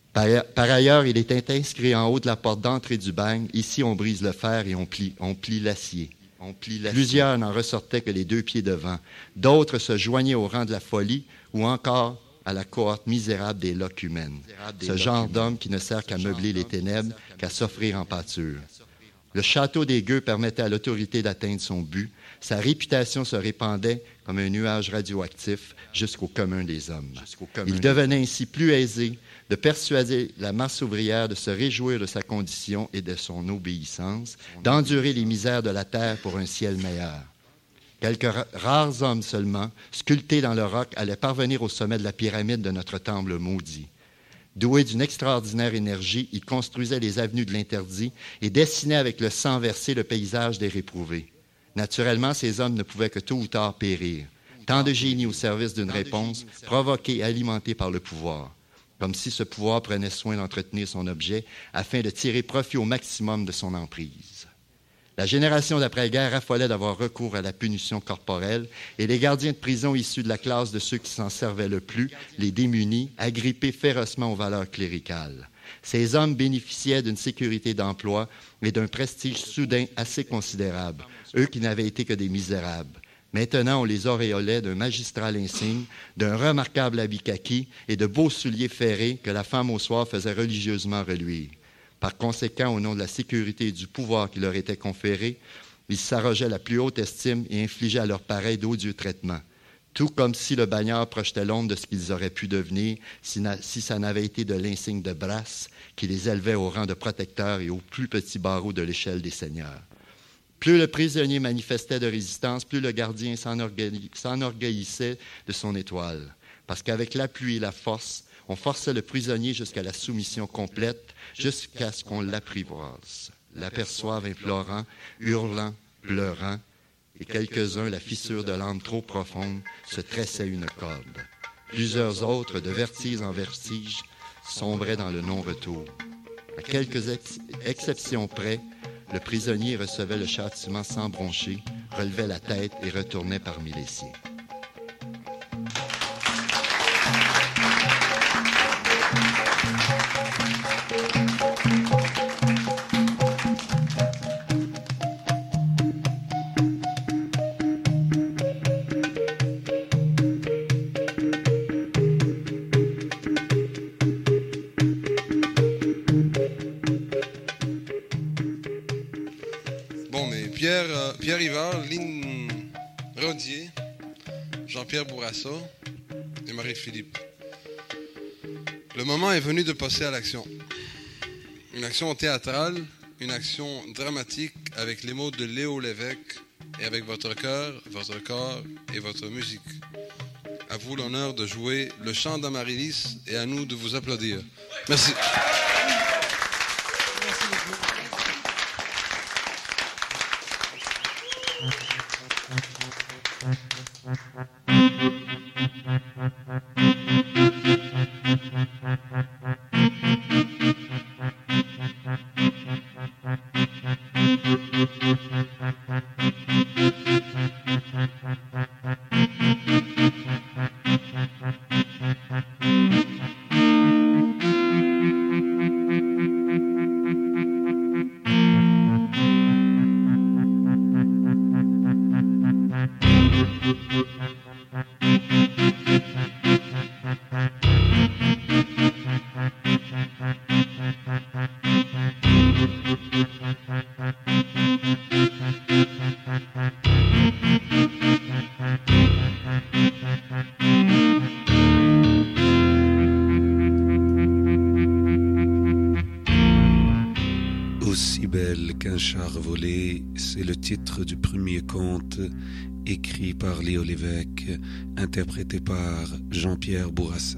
[SPEAKER 1] Par ailleurs, il était inscrit en haut de la porte d'entrée du bagne, ici on brise le fer et on plie l'acier. Plusieurs n'en ressortaient que les 2 pieds devant. D'autres se joignaient au rang de la folie ou encore à la cohorte misérable des locumènes. Ce genre d'homme qui ne sert qu'à meubler les ténèbres, qu'à s'offrir en pâture. Le château des gueux permettait à l'autorité d'atteindre son but. Sa réputation se répandait comme un nuage radioactif jusqu'au commun des hommes. Il devenait ainsi plus aisé de persuader la masse ouvrière de se réjouir de sa condition et de son obéissance, d'endurer les misères de la terre pour un ciel meilleur. Quelques rares hommes seulement, sculptés dans le roc, allaient parvenir au sommet de la pyramide de notre temple maudit. Doués d'une extraordinaire énergie, ils construisaient les avenues de l'interdit et dessinaient avec le sang versé le paysage des réprouvés. Naturellement, ces hommes ne pouvaient que tôt ou tard périr. Tant de génie au service d'une réponse, provoquée et alimentée par le pouvoir. Comme si ce pouvoir prenait soin d'entretenir son objet afin de tirer profit au maximum de son emprise. La génération d'après-guerre affolait d'avoir recours à la punition corporelle et les gardiens de prison issus de la classe de ceux qui s'en servaient le plus, les démunis, agrippés férocement aux valeurs cléricales. Ces hommes bénéficiaient d'une sécurité d'emploi et d'un prestige soudain assez considérable, eux qui n'avaient été que des misérables. Maintenant, on les auréolait d'un magistral insigne, d'un remarquable habit kaki et de beaux souliers ferrés que la femme au soir faisait religieusement reluire. Par conséquent, au nom de la sécurité et du pouvoir qui leur était conféré, ils s'arrogeaient la plus haute estime et infligeaient à leurs pareils d'odieux traitements. Tout comme si le bagnard projetait l'ombre de ce qu'ils auraient pu devenir si ça n'avait été de l'insigne de Brasse qui les élevait au rang de protecteurs et au plus petit barreau de l'échelle des seigneurs. Plus le prisonnier manifestait de résistance, plus le gardien s'enorgueillissait de son étoile. Parce qu'avec l'appui et la force, on forçait le prisonnier jusqu'à la soumission complète, jusqu'à ce qu'on l'apprivoise, l'aperçoive implorant, hurlant, pleurant, et quelques-uns, la fissure de l'âme trop profonde, se tressaient une corde. Plusieurs autres, de vertige en vertige, sombraient dans le non-retour. À quelques exceptions près, le prisonnier recevait le châtiment sans broncher, relevait la tête et retournait parmi les siens.
[SPEAKER 6] Pierre Rivard, Lynn Rodier, Jean-Pierre Bourassa et Marie-Philippe. Le moment est venu de passer à l'action. Une action théâtrale, une action dramatique avec les mots de Léo Lévesque et avec votre cœur, votre corps et votre musique. À vous l'honneur de jouer le chant d'Amaryllis et à nous de vous applaudir. Merci.
[SPEAKER 16] Aussi belle qu'un char volé, c'est le titre du premier conte écrit par Léo Lévesque, interprété par Jean-Pierre Bourassa.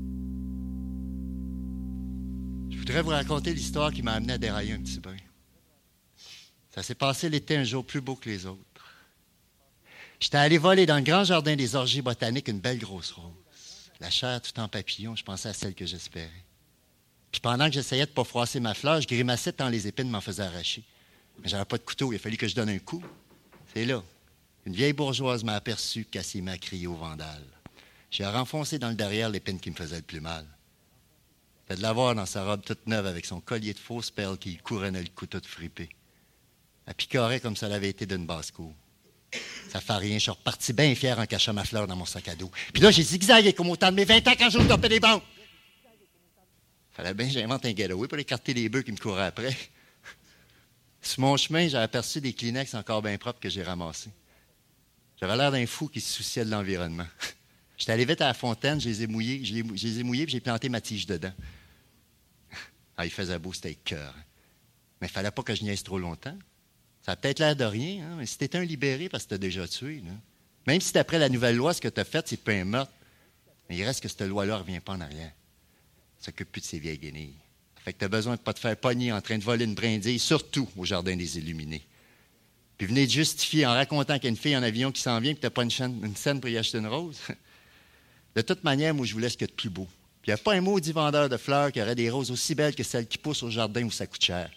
[SPEAKER 1] Je voudrais vous raconter l'histoire qui m'a amené à dérailler un petit peu. Ça s'est passé l'été un jour plus beau que les autres. J'étais allé voler dans le grand jardin des orgies botaniques une belle grosse rose. La chair tout en papillon, je pensais à celle que j'espérais. Puis pendant que j'essayais de ne pas froisser ma fleur, je grimaçais tant les épines m'en faisaient arracher. Mais j'avais pas de couteau, il a fallu que je donne un coup. C'est là. Une vieille bourgeoise m'a aperçu, qu'elle s'est mise à crier au vandale. J'ai renfoncé dans le derrière l'épine qui me faisait le plus mal. Fait de la voir dans sa robe toute neuve avec son collier de fausses perles qui couronnait le cou tout fripé. Elle picorait comme ça l'avait été d'une basse-cour. Ça fait rien, je suis reparti bien fier en cachant ma fleur dans mon sac à dos. Puis là, j'ai zigzagué comme au temps de mes 20 ans quand j'ai topé des banques. Fallait bien que j'invente un getaway pour écarter les bœufs qui me couraient après. Sur mon chemin, j'ai aperçu des Kleenex encore bien propres que j'ai ramassés. J'avais l'air d'un fou qui se souciait de l'environnement. J'étais allé vite à la fontaine, je les ai mouillés puis j'ai planté ma tige dedans. Ah, il faisait beau, c'était cœur. Mais il fallait pas que je niaise trop longtemps. Ça a peut-être l'air de rien, hein, mais si t'étais un libéré parce que t'as déjà tué, là. Même si d'après la nouvelle loi, ce que t'as fait, c'est pas un meurtre, mais il reste que cette loi-là ne revient pas en arrière. Ça s'occupe plus de ces vieilles guenilles. Fait que t'as besoin de pas te faire pogner en train de voler une brindille, surtout au Jardin des Illuminés. Puis venez de justifier en racontant qu'il y a une fille en avion qui s'en vient et que t'as pas une scène pour y acheter une rose. De toute manière, moi, je voulais ce qu'il y a de plus beau. Puis il n'y a pas un maudit vendeur de fleurs qui aurait des roses aussi belles que celles qui poussent au jardin où ça coûte cher.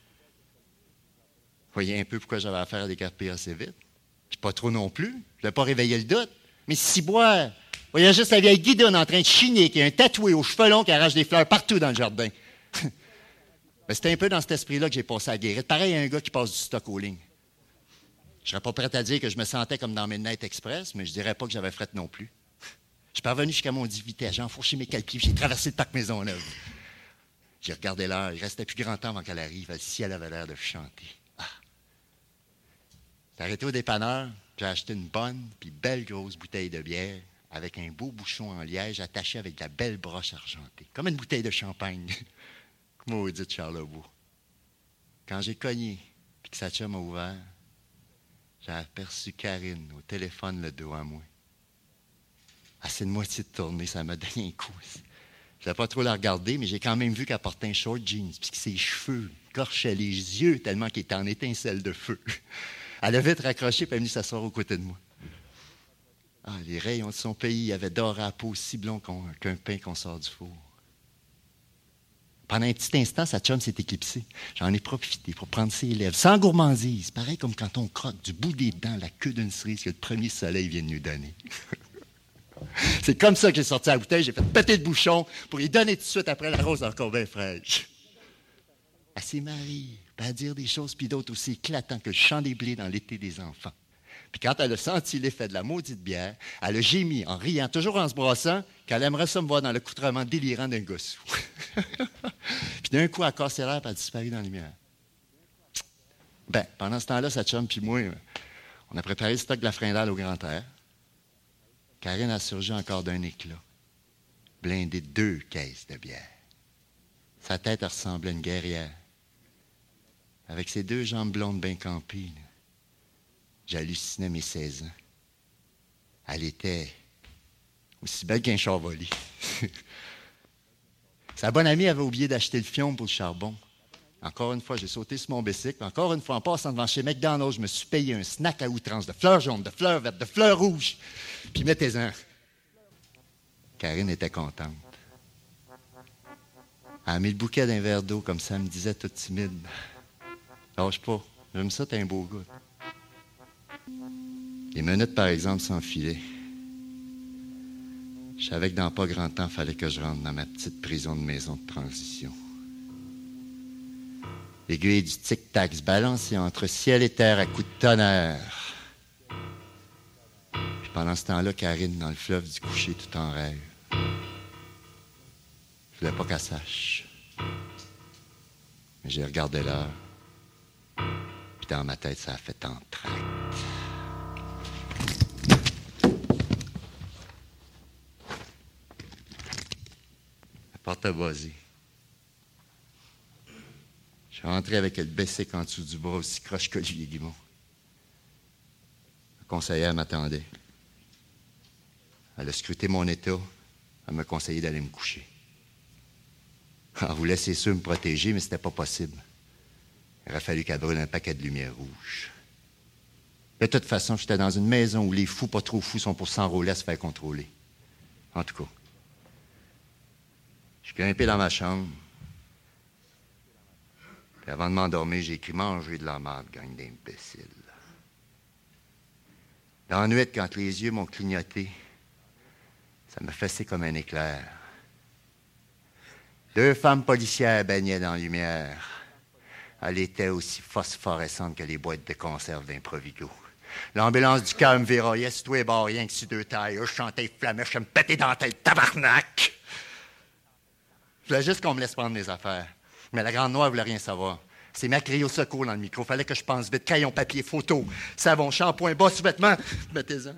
[SPEAKER 1] Vous voyez un peu pourquoi j'avais affaire à des carpes assez vite. Puis pas trop non plus. Je ne voulais pas réveiller le doute. Mais si boire, il y a juste la vieille guidoune en train de chigner qui a un tatoué aux cheveux longs qui arrache des fleurs partout dans le jardin. Ben, c'était un peu dans cet esprit-là que j'ai passé à la guérite. Pareil à un gars qui passe du stock aux lignes. Je ne serais pas prêt à dire que je me sentais comme dans Midnight Express, mais je ne dirais pas que j'avais fret non plus. Je suis parvenu jusqu'à mon 10 vitesses. J'ai enfourché mes calpiers, j'ai traversé le parc Maisonneuve. J'ai regardé l'heure. Il restait plus grand temps avant qu'elle arrive. Le ciel avait l'air de chanter. Ah. J'ai arrêté au dépanneur. J'ai acheté une bonne puis belle grosse bouteille de bière avec un beau bouchon en liège attaché avec de la belle broche argentée. Comme une bouteille de champagne. Maudite Charlebourg. Quand j'ai cogné puis que sa chum m'a ouvert, j'ai aperçu Karine au téléphone le dos à moi. Assez de moitié de tournée, ça m'a donné un coup. Je ne voulais pas trop la regarder, mais j'ai quand même vu qu'elle portait un short jeans, puis que ses cheveux torchaient les yeux tellement qu'il était en étincelle de feu. Elle a vite raccroché, puis elle est venue s'asseoir aux côtés de moi. Ah, les rayons de son pays avaient doré à la peau aussi blond qu'un pain qu'on sort du four. Pendant un petit instant, sa chum s'est éclipsée. J'en ai profité pour prendre ses lèvres, sans gourmandise. Pareil comme quand on croque du bout des dents la queue d'une cerise que le premier soleil vient de nous donner. C'est comme ça que j'ai sorti la bouteille, j'ai fait péter le bouchon pour lui donner tout de suite après la rose encore bien fraîche. Elle s'est mariée, puis à dire des choses puis d'autres aussi éclatantes que le chant des blés dans l'été des enfants. Puis quand elle a senti l'effet de la maudite bière, elle a gémi en riant, toujours en se brassant, qu'elle aimerait ça me voir dans le coutrement délirant d'un gossou. Puis d'un coup, elle a cassé l'air et elle a disparu dans la lumière. Ben, pendant ce temps-là, sa chum puis moi, On a préparé le stock de la Frindale au grand air. Karine a surgi encore d'un éclat, blindée de 2 caisses de bière. Sa tête ressemblait à une guerrière. Avec ses 2 jambes blondes bien campées, là, j'hallucinais mes 16 ans. Elle était aussi belle qu'un char volé. Sa bonne amie avait oublié d'acheter le fion pour le charbon. Encore une fois, j'ai sauté sur mon bicycle. Encore une fois, en passant devant chez McDonald's, je me suis payé un snack à outrance de fleurs jaunes, de fleurs vertes, de fleurs rouges. Puis mettez-en. Karine était contente. Elle a mis le bouquet d'un verre d'eau, comme ça, elle me disait toute timide. Lâche pas, j'aime ça, t'es un beau gars. Les minutes, par exemple, s'enfilaient. Je savais que dans pas grand temps, il fallait que je rentre dans ma petite prison de maison de transition. L'aiguille du tic-tac se balançait entre ciel et terre à coups de tonnerre. Puis pendant ce temps-là, Karine, dans le fleuve du coucher, tout en rêve. Je voulais pas qu'elle sache. Mais j'ai regardé l'heure. Puis dans ma tête, ça a fait entracte. La porte a buzzé. Je suis rentré avec le bessic en dessous du bras, aussi croche que lui et Guimond. La conseillère m'attendait. Elle a scruté mon état. Elle m'a conseillé d'aller me coucher. Elle voulait, c'est sûr, me protéger, mais c'était pas possible. Il aurait fallu qu'elle brûle un paquet de lumière rouge. De toute façon, j'étais dans une maison où les fous pas trop fous sont pour s'enrôler à se faire contrôler. En tout cas. Je suis grimpé dans ma chambre. Puis avant de m'endormir, j'ai écrit « Manger de la merde, gang d'imbéciles ». Dans la nuit, quand les yeux m'ont clignoté, ça me fessait comme un éclair. 2 femmes policières baignaient dans la lumière. Elle était aussi phosphorescente que les boîtes de conserve d'un Provigo. L'ambulance du cœur me verrouillait sur tous les bords, rien que sur 2 tailles. Je chantais flamèche, je me pétais dans la tête, tabarnak! Je voulais juste qu'on me laisse prendre mes affaires. Mais la grande noire voulait rien savoir. C'est ma criée au secours dans le micro. Fallait que je pense vite. Crayon, papier, photo, savon, shampoing, bas, sous-vêtements. Mettez-en.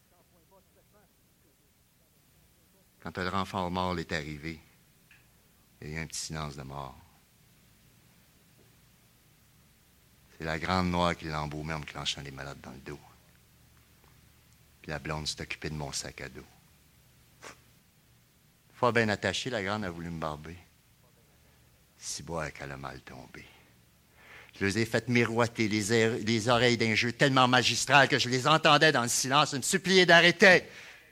[SPEAKER 1] Quand le renfort mort est arrivé, il y a eu un petit silence de mort. C'est la grande noire qui l'embaumait en me clenchant les malades dans le dos. Puis la blonde s'est occupée de mon sac à dos. Fort bien attaché, la grande a voulu me barber. Si boire qu'elle a mal tombé. Je les ai fait miroiter les oreilles d'un jeu tellement magistral que je les entendais dans le silence me supplier d'arrêter.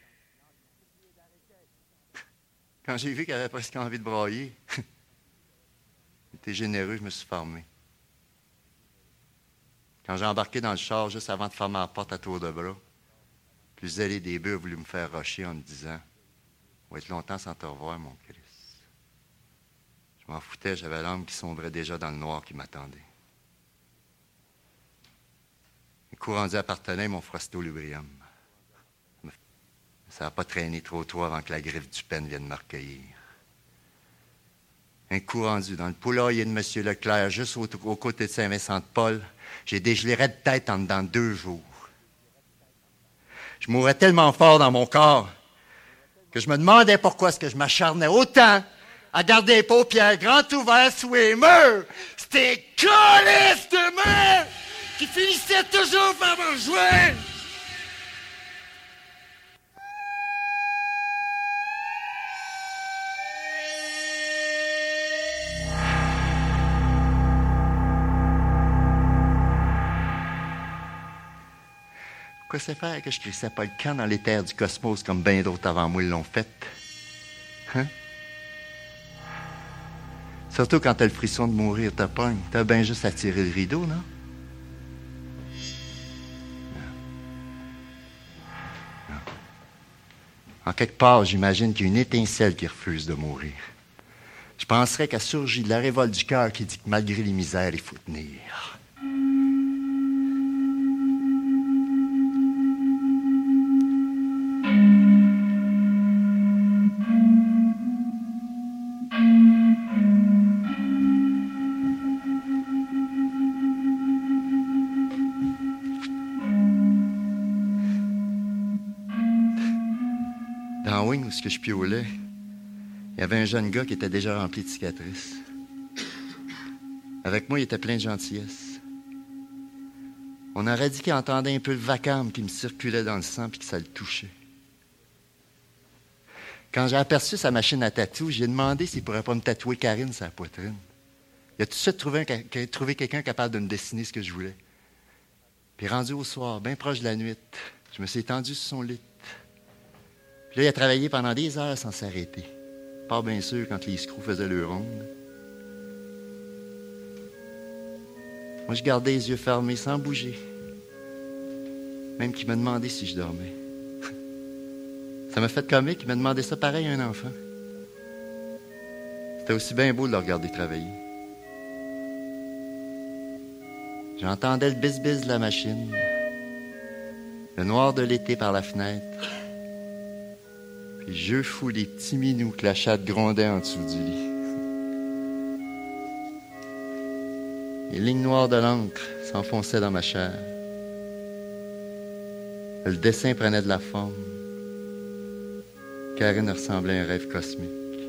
[SPEAKER 1] Quand j'ai vu qu'elle avait presque envie de brailler, j'étais généreux, je me suis formé. Quand j'ai embarqué dans le char, juste avant de fermer la porte à tour de bras, plus zélé des bœufs a voulu me faire rusher en me disant « On va être longtemps sans te revoir, mon Christ. » Je m'en foutais, j'avais l'âme qui sombrait déjà dans le noir qui m'attendait. Un coup rendu appartenait mon frostolubrium. Ça n'a pas traîné trop tôt avant que la griffe du pène vienne me recueillir. Un coup rendu dans le poulailler de M. Leclerc, juste aux côtés de Saint-Vincent-de-Paul, j'ai dégelé de tête en dedans de 2 jours. Je mourais tellement fort dans mon corps que je me demandais pourquoi est-ce que je m'acharnais autant à garder les paupières grandes ouvertes sous les murs. C'était câlisse de merde qui finissait toujours par me rejoindre. Pourquoi c'est faire que je crissais pas le camp dans les terres du cosmos comme bien d'autres avant moi l'ont fait? Hein? Surtout quand t'as le frisson de mourir, t'as pogne. T'as bien juste à tirer le rideau, non? Non. En quelque part, j'imagine qu'il y a une étincelle qui refuse de mourir. Je penserais qu'elle surgit de la révolte du cœur qui dit que malgré les misères, il faut tenir. lorsque je piaulais, il y avait un jeune gars qui était déjà rempli de cicatrices. Avec moi, il était plein de gentillesse. On aurait dit qu'il entendait un peu le vacarme qui me circulait dans le sang puis que ça le touchait. Quand j'ai aperçu sa machine à tatou, j'ai demandé s'il ne pourrait pas me tatouer Karine sur la poitrine. Il a tout de suite trouvé quelqu'un capable de me dessiner ce que je voulais. Puis rendu au soir, bien proche de la nuit, je me suis étendu sur son lit. Puis là, il a travaillé pendant des heures sans s'arrêter. Pas bien sûr quand les screws faisaient leur ronde. Moi, je gardais les yeux fermés sans bouger. Même qu'il m'a demandé si je dormais. Ça m'a fait comique, il m'a demandé ça pareil à un enfant. C'était aussi bien beau de le regarder travailler. J'entendais le bis-bis de la machine, le noir de l'été par la fenêtre, puis jeu fou des petits minous que la chatte grondait en dessous du lit. Les lignes noires de l'encre s'enfonçaient dans ma chair. Le dessin prenait de la forme. Karine ressemblait à un rêve cosmique.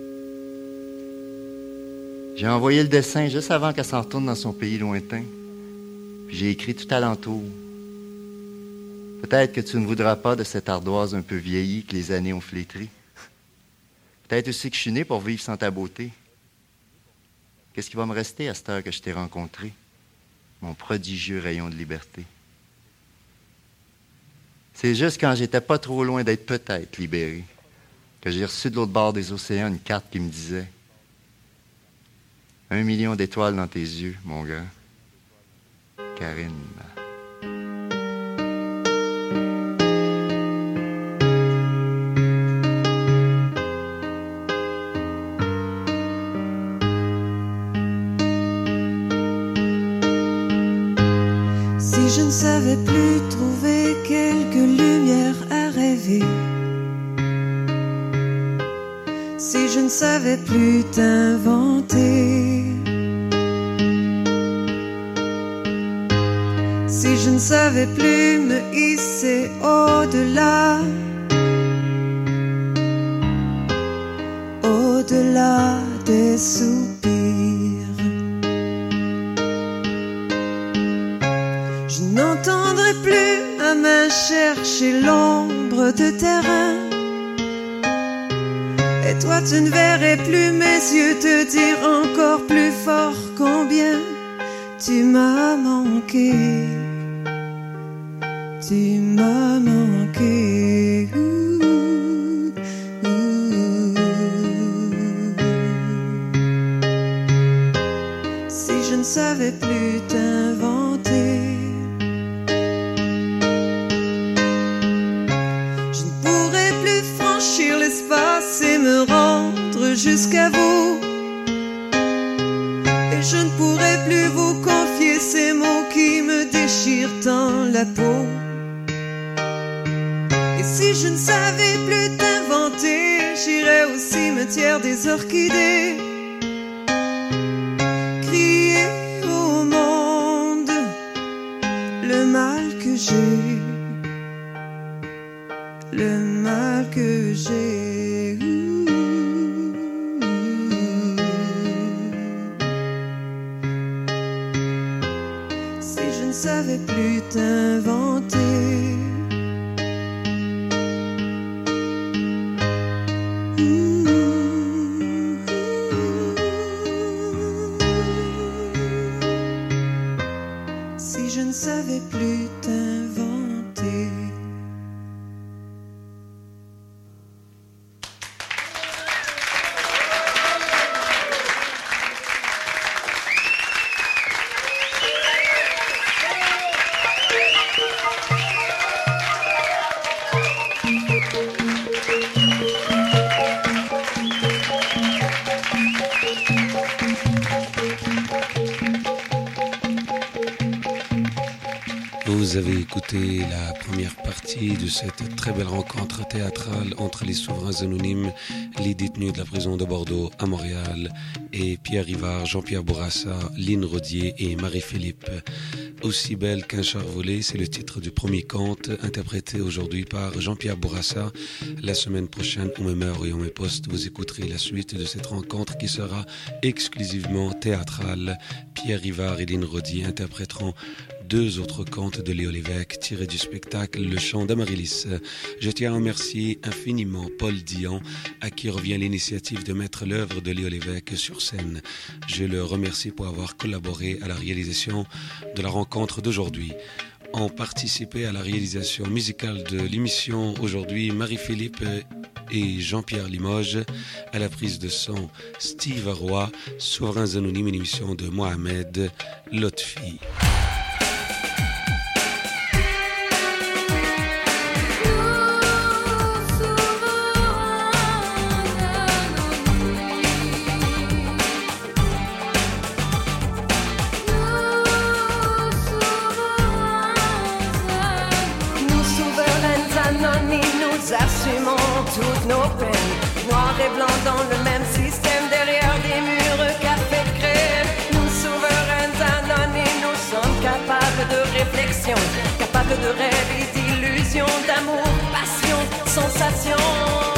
[SPEAKER 1] J'ai envoyé le dessin juste avant qu'elle s'en retourne dans son pays lointain. Puis j'ai écrit tout alentour. Peut-être que tu ne voudras pas de cette ardoise un peu vieillie que les années ont flétrie. Peut-être aussi que je suis né pour vivre sans ta beauté. Qu'est-ce qui va me rester à cette heure que je t'ai rencontré? Mon prodigieux rayon de liberté. C'est juste quand j'étais pas trop loin d'être peut-être libéré que j'ai reçu de l'autre bord des océans une carte qui me disait « 1 million d'étoiles dans tes yeux, mon grand. Karine. »
[SPEAKER 20] Si je ne savais plus trouver quelques lumières à rêver, si je ne savais plus t'inventer, si je ne savais plus me hisser au-delà, au-delà des soupirs, je n'entendrai plus à main chercher l'ombre de terrain. Et toi tu ne verrais plus mes yeux te dire encore plus fort combien tu m'as manqué. Tu m'as manqué. Si je ne savais plus t'inventer, je ne pourrais plus franchir l'espace et me rendre jusqu'à vous. Et je ne pourrais plus vous confier ces mots qui me déchirent tant la peau. Et si je ne savais plus t'inventer, j'irais au cimetière des orchidées, crier au monde le mal que j'ai, le mal que j'ai. Si je ne savais plus t'inventer, si je ne savais plus t'inventer.
[SPEAKER 16] Vous avez écouté la première partie de cette très belle rencontre théâtrale entre les souverains anonymes, les détenus de la prison de Bordeaux à Montréal, et Pierre Rivard, Jean-Pierre Bourassa, Lynn Rodier et Marie-Philippe. Aussi belle qu'un char volé, c'est le titre du premier conte interprété aujourd'hui par Jean-Pierre Bourassa. La semaine prochaine, au même heure et au même poste, vous écouterez la suite de cette rencontre qui sera exclusivement théâtrale. Pierre Rivard et Lynn Rodier interpréteront 2 autres contes de Léo Lévesque tirés du spectacle Le Chant d'Amaryllis. Je tiens à remercier infiniment Paul Dion, à qui revient l'initiative de mettre l'œuvre de Léo Lévesque sur scène. Je le remercie pour avoir collaboré à la réalisation de la rencontre d'aujourd'hui. Ont participé à la réalisation musicale de l'émission aujourd'hui Marie-Philippe et Jean-Pierre Limoges, à la prise de son Steve Roy, Souverains Anonymes, une émission de Mohamed Lotfi.
[SPEAKER 20] Assumons toutes nos peines, noir et blanc dans le même système, derrière des murs café crème. Nous souverains anonymes, nous sommes capables de réflexion, capables de rêve et d'illusion, d'amour, passion, sensation.